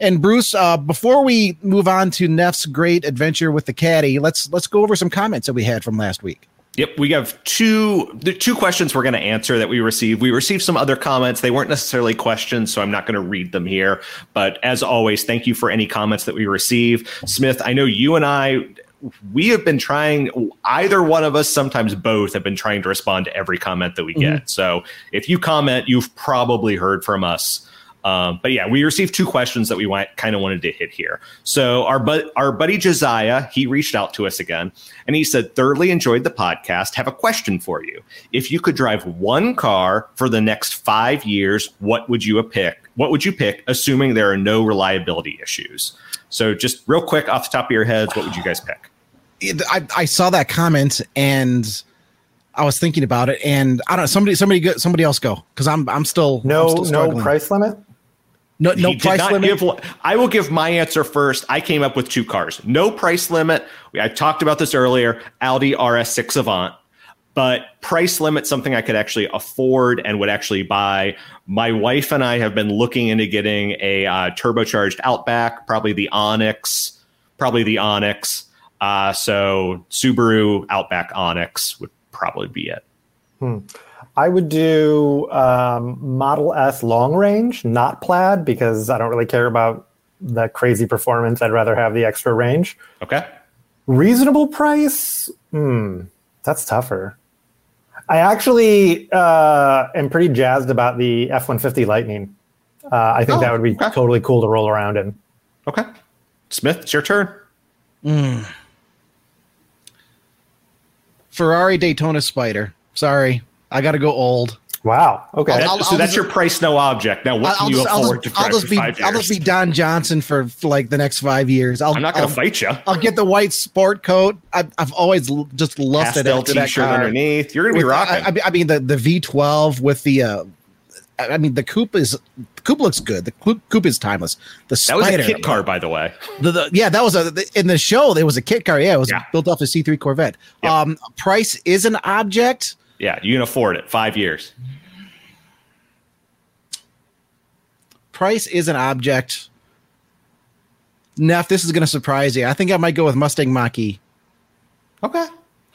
And Bruce, uh, before we move on to Neff's great adventure with the caddy, let's let's go over some comments that we had from last week. Yep, we have two the two questions we're going to answer that we received. We received some other comments. They weren't necessarily questions, so I'm not going to read them here. But as always, thank you for any comments that we receive. Smith, I know you and I, we have been trying, either one of us, sometimes both, have been trying to respond to every comment that we get. Mm-hmm. So if you comment, you've probably heard from us. Um, but yeah, we received two questions that we want, kind of wanted to hit here. So our, bu- our buddy Josiah, he reached out to us again and he said, thoroughly enjoyed the podcast. Have a question for you. If you could drive one car for the next five years, what would you pick? What would you pick, assuming there are no reliability issues? So just real quick off the top of your heads, what would you guys pick? I, I saw that comment and I was thinking about it, and I don't know. Somebody, somebody, go, somebody else go, because I'm, I'm still no, I'm still no price limit. No, no price limit. Give, I will give my answer first. I came up with two cars. No price limit. We, I talked about this earlier. Audi R S six Avant, but price limit, something I could actually afford and would actually buy. My wife and I have been looking into getting a uh, turbocharged Outback, probably the Onyx, probably the Onyx. Uh, so Subaru Outback Onyx would probably be it. Hmm. I would do um, Model S long range, not plaid, because I don't really care about the crazy performance. I'd rather have the extra range. Okay. Reasonable price? Hmm, that's tougher. I actually uh, am pretty jazzed about the F one fifty Lightning. Uh, I think oh, that would be okay. Totally cool to roll around in. Okay. Smith, it's your turn. Mm. Ferrari Daytona Spider. Sorry. I got to go old. Wow. Okay. That, I'll, so I'll that's just, your price, no object. Now, what I'll can just, you afford just, to drive for be, five years? I'll just be Don Johnson for, for like the next five years. I'll, I'm not going to fight you. I'll get the white sport coat. I've, I've always l- just lusted Pastel after that t-shirt car. Underneath. You're going to be rocking. I, I mean, the, the V twelve with the. Uh, I mean, the coupe is the coupe looks good. The coupe, coupe is timeless. The Spider, that was a kit car, by the way. The, the, yeah, that was a the, in the show. There was a kit car. Yeah, it was yeah. built off the C three Corvette. Yep. Um, price is an object. Yeah, you can afford it. Five years. Price is an object. Neff, this is going to surprise you. I think I might go with Mustang Mach-E. Okay,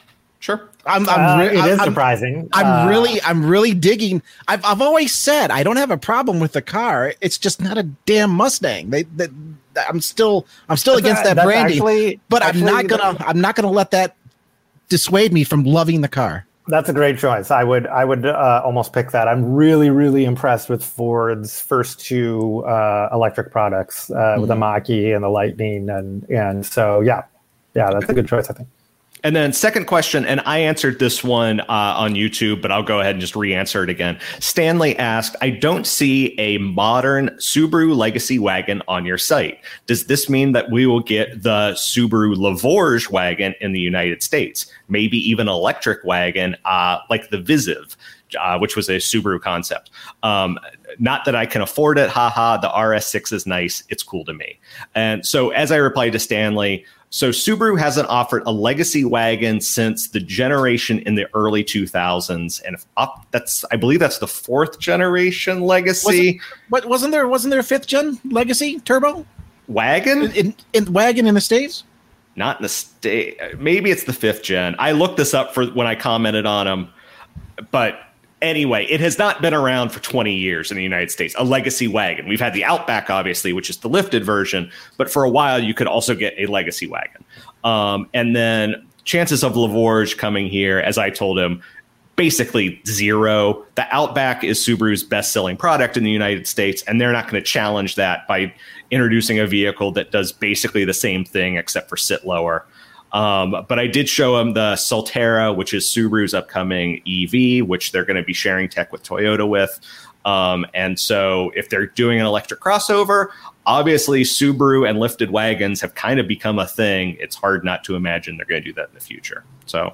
sure. I'm, I'm re- uh, it is I'm, surprising. I'm uh, really, I'm really digging. I've, I've always said I don't have a problem with the car. It's just not a damn Mustang. They, they I'm still, I'm still against that branding. Actually, but actually, I'm not gonna, I'm not gonna let that dissuade me from loving the car. That's a great choice. I would I would uh, almost pick that. I'm really, really impressed with Ford's first two uh, electric products uh, mm-hmm. with the Mach-E and the Lightning. And, and so, yeah, yeah, that's a good choice, I think. And then second question, and I answered this one uh, on YouTube, but I'll go ahead and just re-answer it again. Stanley asked, I don't see a modern Subaru Legacy wagon on your site. Does this mean that we will get the Subaru Lavorge wagon in the United States? Maybe even electric wagon uh, like the Visiv, uh, which was a Subaru concept. Um, not that I can afford it. Haha, the R S six is nice. It's cool to me. And so as I replied to Stanley, so Subaru hasn't offered a legacy wagon since the generation in the early two thousands, and if up, that's I believe that's the fourth generation legacy. What wasn't, wasn't there? Wasn't there a fifth gen legacy turbo wagon in, in, in wagon in the States? Not in the state. Maybe it's the fifth gen. I looked this up for when I commented on them, but. Anyway, it has not been around for twenty years in the United States, a legacy wagon. We've had the Outback, obviously, which is the lifted version, but for a while you could also get a legacy wagon. Um, and then chances of Lavorge coming here, as I told him, basically zero. The Outback is Subaru's best-selling product in the United States, and they're not going to challenge that by introducing a vehicle that does basically the same thing except for sit lower. Um, but I did show him the Solterra, which is Subaru's upcoming E V, which they're going to be sharing tech with Toyota with. Um, and so if they're doing an electric crossover, obviously Subaru and lifted wagons have kind of become a thing. It's hard not to imagine they're going to do that in the future. So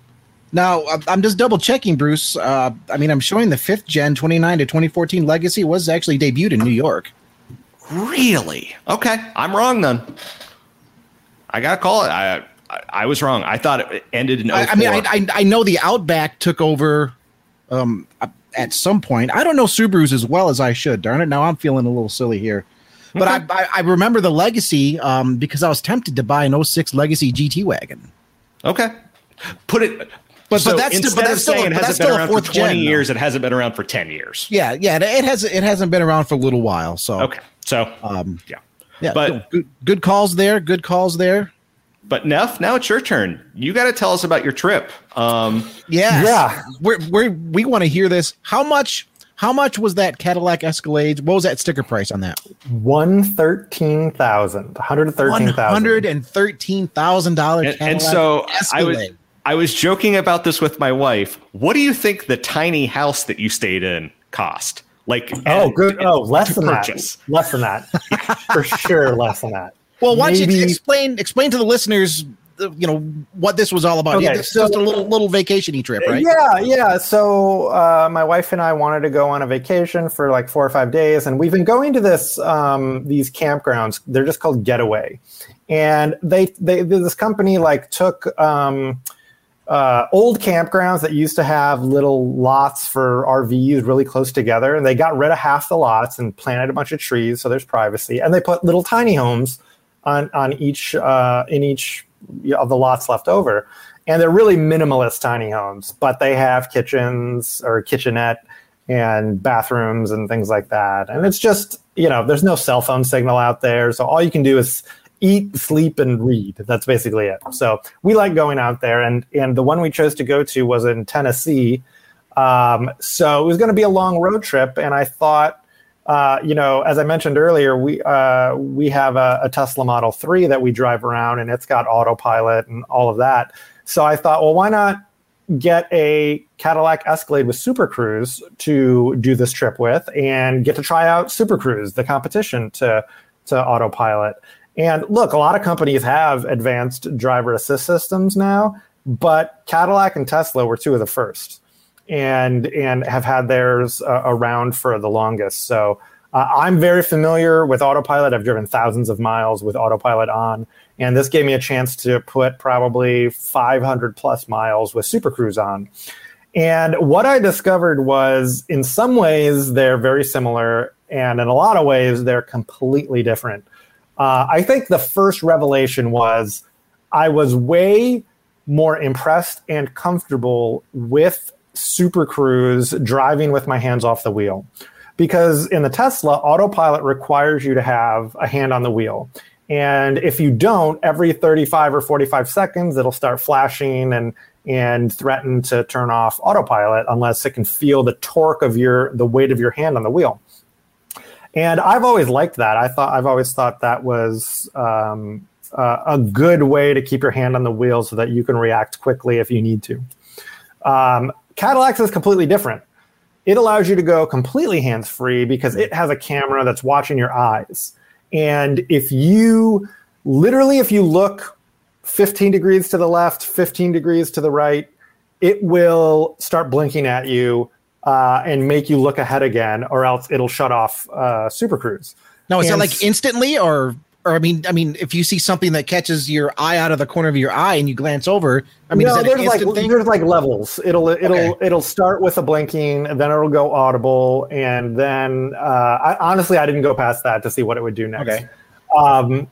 now I'm just double checking, Bruce. Uh, I mean, I'm showing the fifth gen twenty-nine to twenty fourteen Legacy was actually debuted in New York. Really? Okay. I'm wrong then. I got to call it. I, I was wrong. I thought it ended in oh four. I mean, I, I I know the Outback took over um, at some point. I don't know Subarus as well as I should. Darn it! Now I'm feeling a little silly here. But Okay. I, I I remember the Legacy um, because I was tempted to buy an oh six Legacy G T wagon. Okay. Put it. But- so but that's still- instead but of that's still a- saying it but that's hasn't been still a around for fourth twenty gen, years, though. it hasn't been around for ten years. Yeah, yeah, it has it hasn't been around for a little while. So Okay. So um, yeah. yeah, But good, good calls there. Good calls there. but Neff, now it's your turn. You got to tell us about your trip. Um, Yeah, Yeah. We're, we're, we want to hear this. How much? How much was that Cadillac Escalade? What was that sticker price on that? One thirteen thousand, one hundred thirteen One thousand. hundred and thirteen thousand dollars. and, and so I was I was joking about this with my wife. What do you think the tiny house that you stayed in cost? Like Oh, and- good. Oh, less to than purchase. that. Less than that. For sure, less than that. Well, why don't you Maybe- explain explain to the listeners, uh, you know, what this was all about? Okay, Yeah, this is so- just a little little vacation-y trip, right? Yeah, yeah. So uh, my wife and I wanted to go on a vacation for like four or five days, and we've been going to this um, these campgrounds. They're just called Getaway, and they they this company like took um, uh, old campgrounds that used to have little lots for R Vs really close together, and they got rid of half the lots and planted a bunch of trees so there's privacy, and they put little tiny homes on on each uh, in each of the lots left over. And they're really minimalist tiny homes, but they have kitchens or kitchenette and bathrooms and things like that. And it's just, you know, there's no cell phone signal out there. So all you can do is eat, sleep, and read. That's basically it. So we like going out there. And, and the one we chose to go to was in Tennessee. Um, so it was going to be a long road trip. And I thought, uh, you know, as I mentioned earlier, we uh, we have a, a Tesla Model three that we drive around, and it's got autopilot and all of that. So I thought, well, why not get a Cadillac Escalade with Super Cruise to do this trip with and get to try out Super Cruise, the competition to, to autopilot. And look, a lot of companies have advanced driver assist systems now, but Cadillac and Tesla were two of the first and, and have had theirs uh, around for the longest. So uh, I'm very familiar with autopilot. I've driven thousands of miles with autopilot on. And this gave me a chance to put probably five hundred plus miles with Super Cruise on. And what I discovered was, in some ways, they're very similar. And in a lot of ways, they're completely different. Uh, I think the first revelation was I was way more impressed and comfortable with Super Cruise driving with my hands off the wheel. Because in the Tesla, autopilot requires you to have a hand on the wheel. And if you don't, every thirty-five or forty-five seconds, it'll start flashing and and threaten to turn off autopilot unless it can feel the torque of your the weight of your hand on the wheel. And I've always liked that. I thought I've always thought that was um, uh, a good way to keep your hand on the wheel so that you can react quickly if you need to. Um, Cadillac's is completely different. It allows you to go completely hands-free because it has a camera that's watching your eyes. And if you, literally, if you look fifteen degrees to the left, fifteen degrees to the right, it will start blinking at you uh, and make you look ahead again, or else it'll shut off uh, Super Cruise. Now, is And that like instantly, or, or I mean, I mean, if you see something that catches your eye out of the corner of your eye and you glance over, I mean, no, is that there's an like instant thing? there's like levels. It'll it'll Okay. it'll start with a blinking, and then it'll go audible, and then uh, I, honestly, I didn't go past that to see what it would do next. Okay. Um,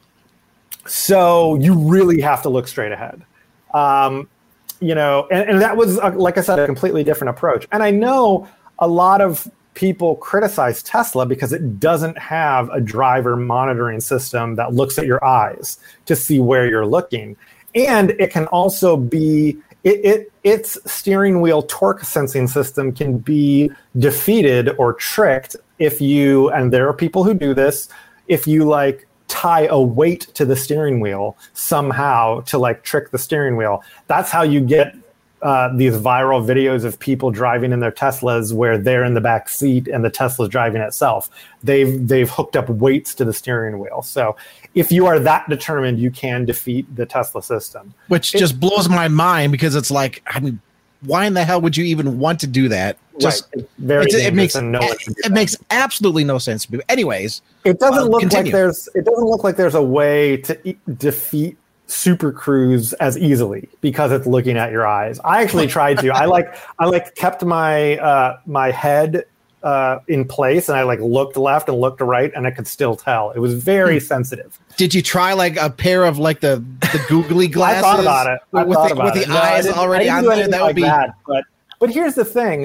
so you really have to look straight ahead. Um, you know, and, and that was, uh, like I said, a completely different approach. And I know a lot of people criticize Tesla because it doesn't have a driver monitoring system that looks at your eyes to see where you're looking. And it can also be, it, it its steering wheel torque sensing system can be defeated or tricked if you, and there are people who do this, if you like tie a weight to the steering wheel somehow to like trick the steering wheel. That's how you get uh, these viral videos of people driving in their Teslas where they're in the back seat and the Tesla's driving itself. They've they've hooked up weights to the steering wheel. So if you are that determined, you can defeat the Tesla system. Which It- just blows my mind because it's like, I mean, why in the hell would you even want to do that? Just right. It's very it's- it dangerous makes and no a- one should do it that. makes absolutely no sense to me. Anyways, It doesn't Uh, look continue. like there's it doesn't look like there's a way to e- defeat Super Cruise as easily because it's looking at your eyes. I actually tried to. I like I like kept my uh, my head uh, in place, and I like looked left and looked right, and I could still tell. It was very hmm. sensitive. Did you try like a pair of like the the googly glasses? I thought about it. I with thought the, about with it. the No, eyes already on there? That would like be. That, but but here's the thing.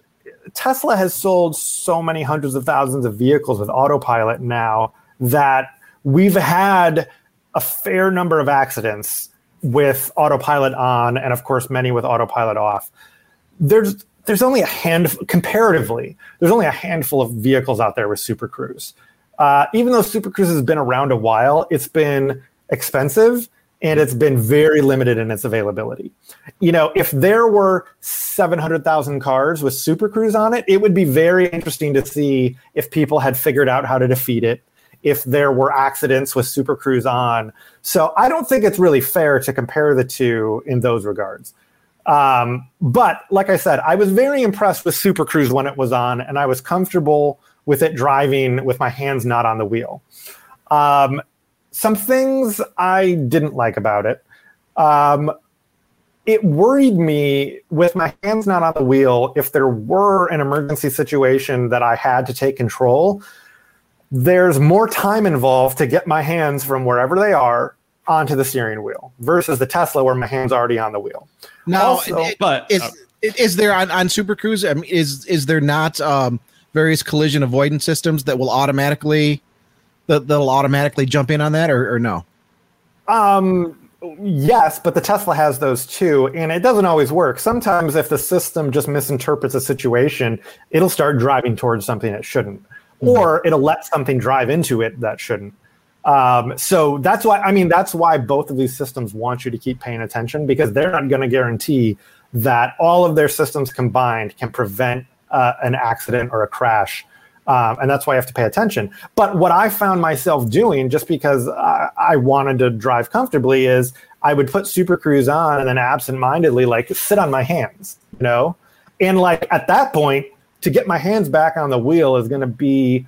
Tesla has sold so many hundreds of thousands of vehicles with autopilot now that we've had a fair number of accidents with autopilot on, and of course many with autopilot off. There's there's only a hand comparatively. There's only a handful of vehicles out there with Super Cruise. Uh, even though Super Cruise has been around a while, it's been expensive. And it's been very limited in its availability. You know, if there were seven hundred thousand cars with Super Cruise on it, it would be very interesting to see if people had figured out how to defeat it, if there were accidents with Super Cruise on. So I don't think it's really fair to compare the two in those regards. Um, but like I said, I was very impressed with Super Cruise when it was on, and I was comfortable with it driving with my hands not on the wheel. Um, Some things I didn't like about it. Um, it worried me with my hands not on the wheel. If there were an emergency situation that I had to take control, there's more time involved to get my hands from wherever they are onto the steering wheel versus the Tesla where my hand's already on the wheel. Now, also, it, but is, uh, is there on, on Super Cruise, I mean, is, is there not um, various collision avoidance systems that will automatically that they'll automatically jump in on that, or, or no? Um, yes, but the Tesla has those too, and it doesn't always work. Sometimes if the system just misinterprets a situation, it'll start driving towards something it shouldn't, mm-hmm. or it'll let something drive into it that shouldn't. Um, so that's why, I mean, that's why both of these systems want you to keep paying attention, because they're not going to guarantee that all of their systems combined can prevent uh, an accident or a crash. Um, and that's why I have to pay attention. But what I found myself doing, just because I, I wanted to drive comfortably, is I would put Super Cruise on and then absentmindedly like sit on my hands, you know? And like at that point, to get my hands back on the wheel is going to be,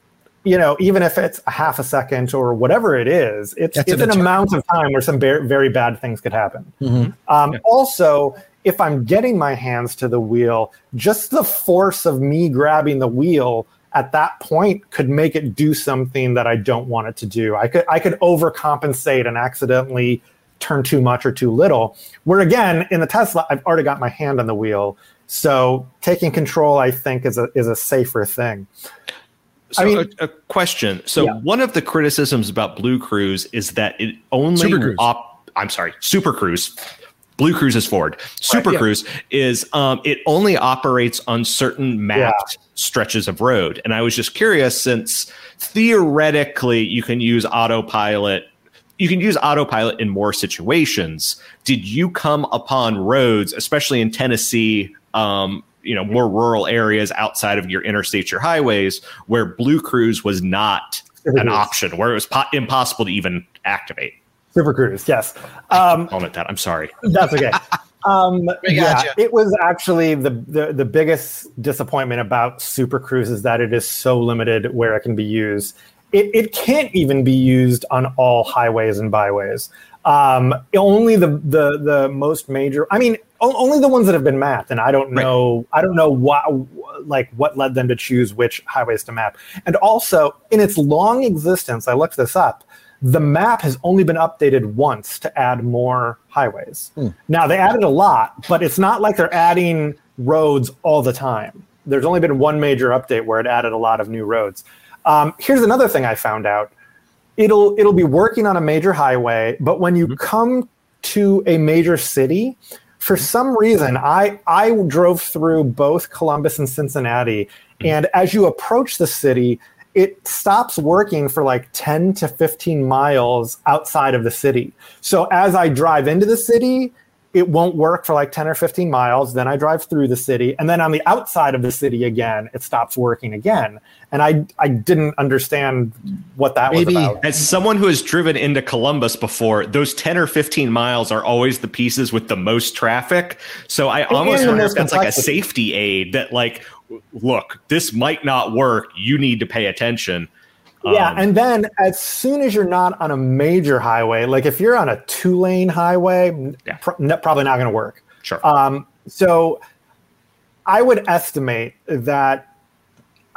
you know, even if it's a half a second or whatever it is, it's, it's an amount of time where some very, very bad things could happen. Mm-hmm. Um, yeah. Also, if I'm getting my hands to the wheel, just the force of me grabbing the wheel at that point could make it do something that I don't want it to do. I could I could overcompensate and accidentally turn too much or too little. Where again, in the Tesla, I've already got my hand on the wheel. So taking control, I think, is a is a safer thing. So I mean, a, a question. So yeah. One of the criticisms about Blue Cruise is that it only Super Cruise. Op- I'm sorry, Super Cruise. Blue Cruise is Ford. Super right, yeah. Cruise is um, it only operates on certain mapped yeah. stretches of road. And I was just curious, since theoretically you can use autopilot, you can use autopilot in more situations. Did you come upon roads, especially in Tennessee, um, you know, more rural areas outside of your interstates, your highways, where Blue Cruise was not Super an Cruise. option, where it was po- impossible to even activate? Super Cruise, yes. Um, I'll admit that. I'm sorry. That's okay. Um, yeah, it was actually the, the the biggest disappointment about Super Cruise is that it is so limited where it can be used. It it can't even be used on all highways and byways. Um, only the the the most major. I mean, only the ones that have been mapped, and I don't know. Right. I don't know what like what led them to choose which highways to map. And also, in its long existence, I looked this up. The map has only been updated once to add more highways. Hmm. Now, they added a lot, but it's not like they're adding roads all the time. There's only been one major update where it added a lot of new roads. Um, here's another thing I found out. It'll it'll be working on a major highway, but when you mm-hmm. come to a major city, for some reason, I, I drove through both Columbus and Cincinnati, mm-hmm. and as you approach the city, it stops working for like ten to fifteen miles outside of the city. So as I drive into the city, it won't work for like ten or fifteen miles. Then I drive through the city. And then on the outside of the city again, it stops working again. And I I didn't understand what that Maybe. was about. As someone who has driven into Columbus before, those ten or fifteen miles are always the pieces with the most traffic. So I almost wonder if that's like a safety aid that like, look, this might not work. You need to pay attention. Yeah, um, and then as soon as you're not on a major highway, like if you're on a two-lane highway, yeah. pr- probably not going to work. Sure. Um, so I would estimate that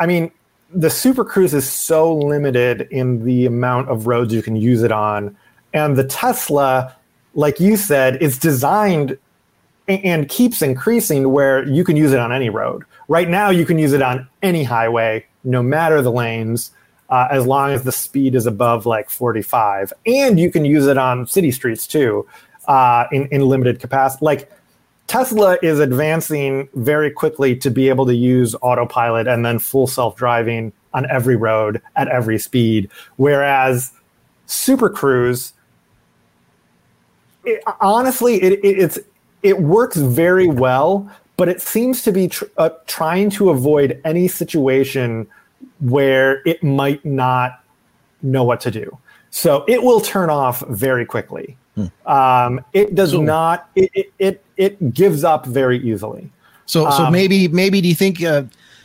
I mean, the Super Cruise is so limited in the amount of roads you can use it on. And the Tesla, like you said, is designed and keeps increasing where you can use it on any road. Right now, you can use it on any highway, no matter the lanes, uh, as long as the speed is above like forty-five. And you can use it on city streets too, uh, in, in limited capacity. Like Tesla is advancing very quickly to be able to use autopilot and then full self-driving on every road at every speed. Whereas Super Cruise, it, honestly, it, it, it's it works very well, but it seems to be tr- uh, trying to avoid any situation where it might not know what to do. So it will turn off very quickly. Hmm. Um, it does so, not. It, it it it gives up very easily. So so um, maybe maybe do you think? Uh,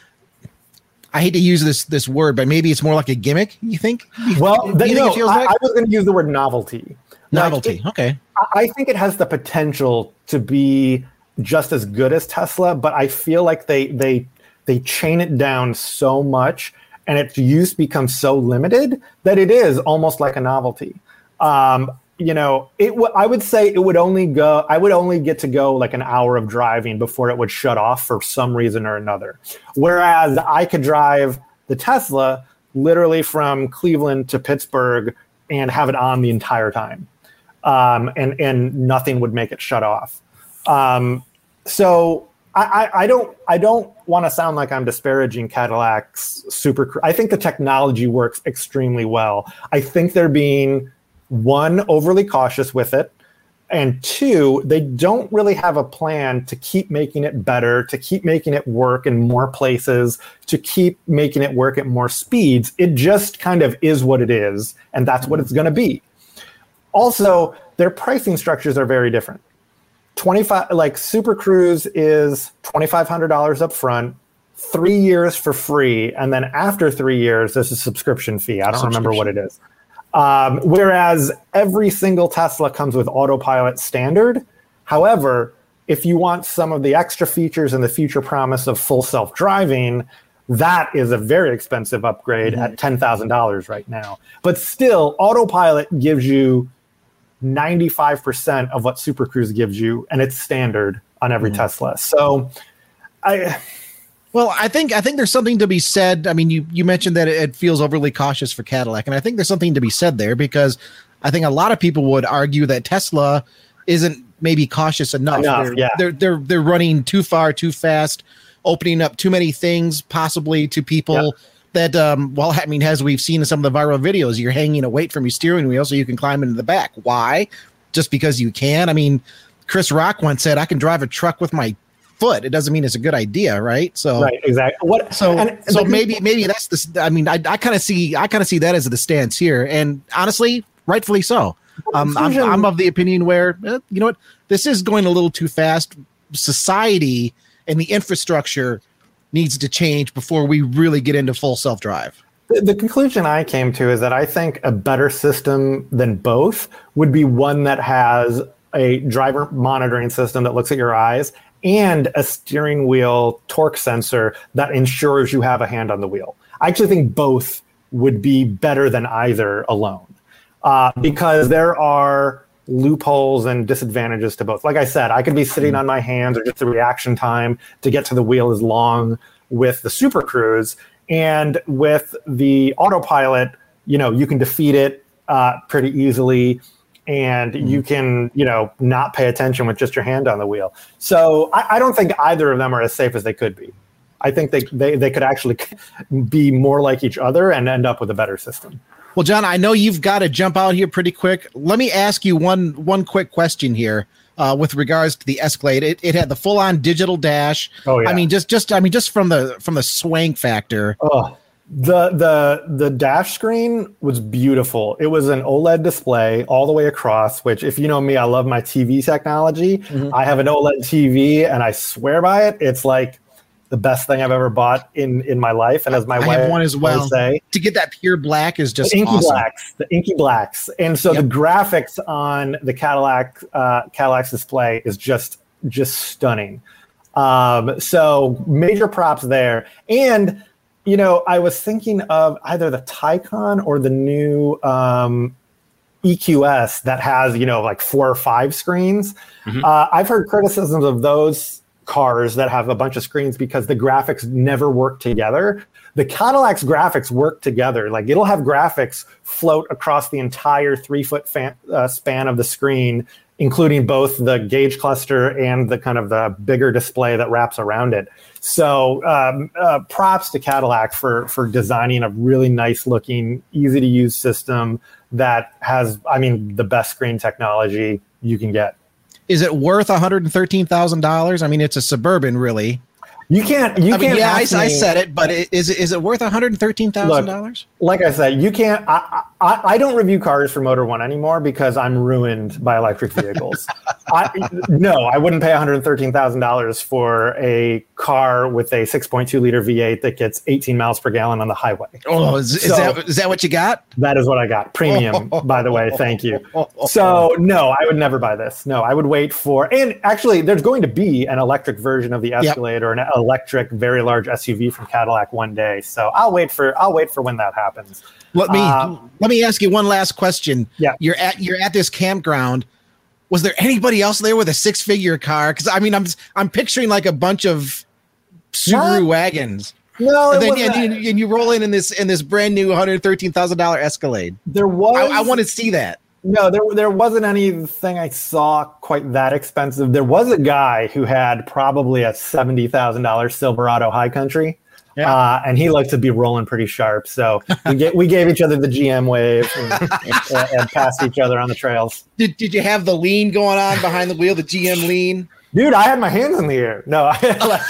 I hate to use this this word, but maybe it's more like a gimmick. You think? Well, do you no, think it feels I, like? I was going to use the word novelty. Novelty. Like it, okay. I think it has the potential to be just as good as Tesla, but I feel like they they they chain it down so much, and its use becomes so limited that it is almost like a novelty. Um, you know, it. W- I would say it would only go. I would only get to go like an hour of driving before it would shut off for some reason or another. Whereas I could drive the Tesla literally from Cleveland to Pittsburgh and have it on the entire time, um, and and nothing would make it shut off. Um, so I, I, I don't I don't want to sound like I'm disparaging Cadillac's Super Cruise. I think the technology works extremely well. I think they're being, one, overly cautious with it, and two, they don't really have a plan to keep making it better, to keep making it work in more places, to keep making it work at more speeds. It just kind of is what it is, and that's what it's going to be. Also, their pricing structures are very different. twenty-five like Super Cruise is twenty-five hundred dollars up front, three years for free, and then after three years, there's a subscription fee. I don't remember what it is. Um, whereas every single Tesla comes with autopilot standard. However, if you want some of the extra features and the future promise of full self-driving, that is a very expensive upgrade mm-hmm. at ten thousand dollars right now. But still, autopilot gives you ninety-five percent of what Super Cruise gives you, and it's standard on every mm-hmm. Tesla. So I... Well, I think I think there's something to be said. I mean, you, you mentioned that it feels overly cautious for Cadillac, and I think there's something to be said there because I think a lot of people would argue that Tesla isn't maybe cautious enough. enough they're, yeah. they're they're they're running too far, too fast, opening up too many things possibly to people yep. that, um, well, I mean, as we've seen in some of the viral videos, you're hanging a weight from your steering wheel so you can climb into the back. Why? Just because you can? I mean, Chris Rock once said, I can drive a truck with my foot. It doesn't mean it's a good idea, right? So right, exactly. What so and, so maybe maybe that's the. I mean, I, I kind of see I kind of see that as the stance here, and honestly, rightfully so. Um, I'm I'm of the opinion where eh, you know what, this is going a little too fast. Society and the infrastructure needs to change before we really get into full self drive. The, the conclusion I came to is that I think a better system than both would be one that has a driver monitoring system that looks at your eyes and a steering wheel torque sensor that ensures you have a hand on the wheel. I actually think both would be better than either alone, uh, because there are loopholes and disadvantages to both. Like I said, I could be sitting on my hands, or just the reaction time to get to the wheel is long with the Super Cruise, and with the autopilot, you know, you can defeat it uh, pretty easily. And mm. you can, you know, not pay attention with just your hand on the wheel. So I, I don't think either of them are as safe as they could be. I think they, they, they could actually be more like each other and end up with a better system. Well, John, I know you've got to jump out here pretty quick. Let me ask you one one quick question here uh, with regards to the Escalade. It, it had the full-on digital dash. Oh yeah. I mean, just just I mean, just from the from the swank factor. Oh. The the the dash screen was beautiful. It was an OLED display all the way across, which, if you know me, I love my T V technology. Mm-hmm. I have an OLED T V, and I swear by it. It's like the best thing I've ever bought in, in my life. And as my I wife have one as well. Say, to get that pure black is just the inky awesome. blacks, the inky blacks. And so yep. the graphics on the Cadillac uh, Cadillac's display is just just stunning. Um, so major props there. And you know, I was thinking of either the Taycan or the new um, E Q S that has, you know, like four or five screens. Mm-hmm. Uh, I've heard criticisms of those cars that have a bunch of screens because the graphics never work together. The Cadillac's graphics work together. Like it'll have graphics float across the entire three foot fan, uh, span of the screen, including both the gauge cluster and the kind of the bigger display that wraps around it. So um, uh, props to Cadillac for for designing a really nice looking, easy to use system that has, I mean, the best screen technology you can get. Is it worth one hundred thirteen thousand dollars? I mean, it's a Suburban, really. You can't. You I can't. Mean, yeah, I, me, I said it, but it, is it is it worth one hundred thirteen thousand dollars? Like I said, you can't. I, I I don't review cars for Motor One anymore because I'm ruined by electric vehicles. I, no, I wouldn't pay one hundred thirteen thousand dollars for a car with a six point two liter V eight that gets eighteen miles per gallon on the highway. Oh, is, so, is that is that what you got? That is what I got. Premium, by the way. Thank you. So no, I would never buy this. No, I would wait for. And actually, there's going to be an electric version of the Escalade, yep, or an electric very large S U V from Cadillac one day. So I'll wait for I'll wait for when that happens. Let me uh, let me ask you one last question. Yeah, you're at you're at this campground. Was there anybody else there with a six figure car? Because I mean, I'm I'm picturing like a bunch of Subaru what? wagons. No, and, then, and, you, and you roll in in this in this brand new one hundred thirteen thousand dollar Escalade. There was. I, I want to see that. No, there there wasn't anything I saw quite that expensive. There was a guy who had probably a seventy thousand dollar Silverado High Country, yeah, uh, and he liked to be rolling pretty sharp. So we get, we gave each other the G M wave and, and, and passed each other on the trails. Did Did you have the lean going on behind the wheel, the G M lean? Dude, I had my hands in the air. No, I,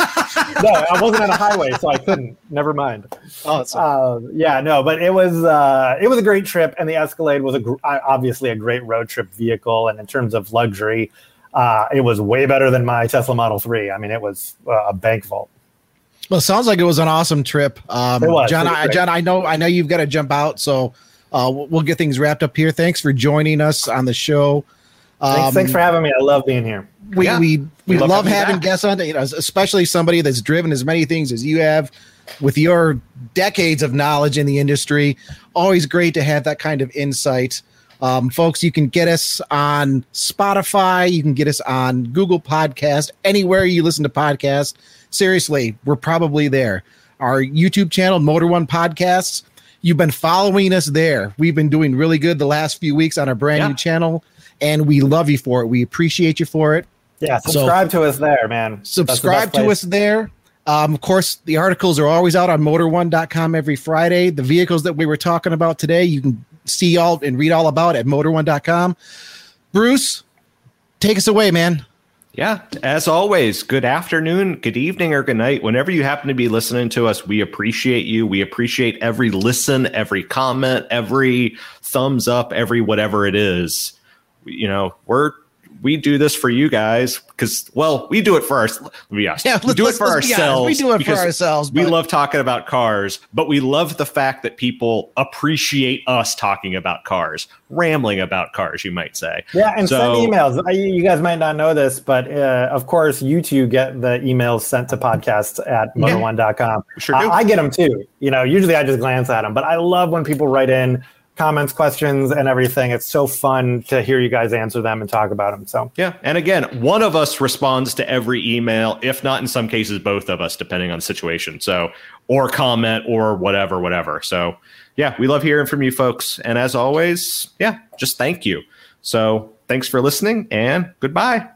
no, I wasn't on a highway, so I couldn't. Never mind. Oh, uh, yeah, no, but it was uh, it was a great trip, and the Escalade was a gr- obviously a great road trip vehicle. And in terms of luxury, uh, it was way better than my Tesla Model three. I mean, it was uh, a bank vault. Well, it sounds like it was an awesome trip. Um, it was, John. it was I, John, I know, I know you've got to jump out, so uh, we'll get things wrapped up here. Thanks for joining us on the show. Um, thanks, thanks for having me. I love being here. We yeah. we, we, we love, love having, having guests on, you know, especially somebody that's driven as many things as you have with your decades of knowledge in the industry. Always great to have that kind of insight. Um, folks, you can get us on Spotify. You can get us on Google Podcast, anywhere you listen to podcasts. Seriously, we're probably there. Our YouTube channel, Motor One Podcasts. You've been following us there. We've been doing really good the last few weeks on our brand yeah. new channel, and we love you for it. We appreciate you for it. Yeah, subscribe so, to us there, man. Subscribe to us there. Um, of course, the articles are always out on motor one dot com every Friday. The vehicles that we were talking about today, you can see all and read all about at motor one dot com. Bruce, take us away, man. Yeah, as always, good afternoon, good evening, or good night. Whenever you happen to be listening to us, we appreciate you. We appreciate every listen, every comment, every thumbs up, every whatever it is. You know, we're we do this for you guys because, well, we do it for our. We yeah, we do it for ourselves. We do it for ourselves. We love talking about cars, but we love the fact that people appreciate us talking about cars, rambling about cars, you might say. Yeah, and so, send emails. You guys might not know this, but uh, of course, you two get the emails sent to podcasts at motor one dot com. Yeah, sure do. I, I get them too. You know, usually I just glance at them, but I love when people write in comments, questions, and everything. It's so fun to hear you guys answer them and talk about them. So yeah, and again, one of us responds to every email, if not in some cases both of us, depending on the situation. So or comment or whatever, whatever. So yeah, we love hearing from you folks. And as always, yeah, just thank you. So thanks for listening and goodbye.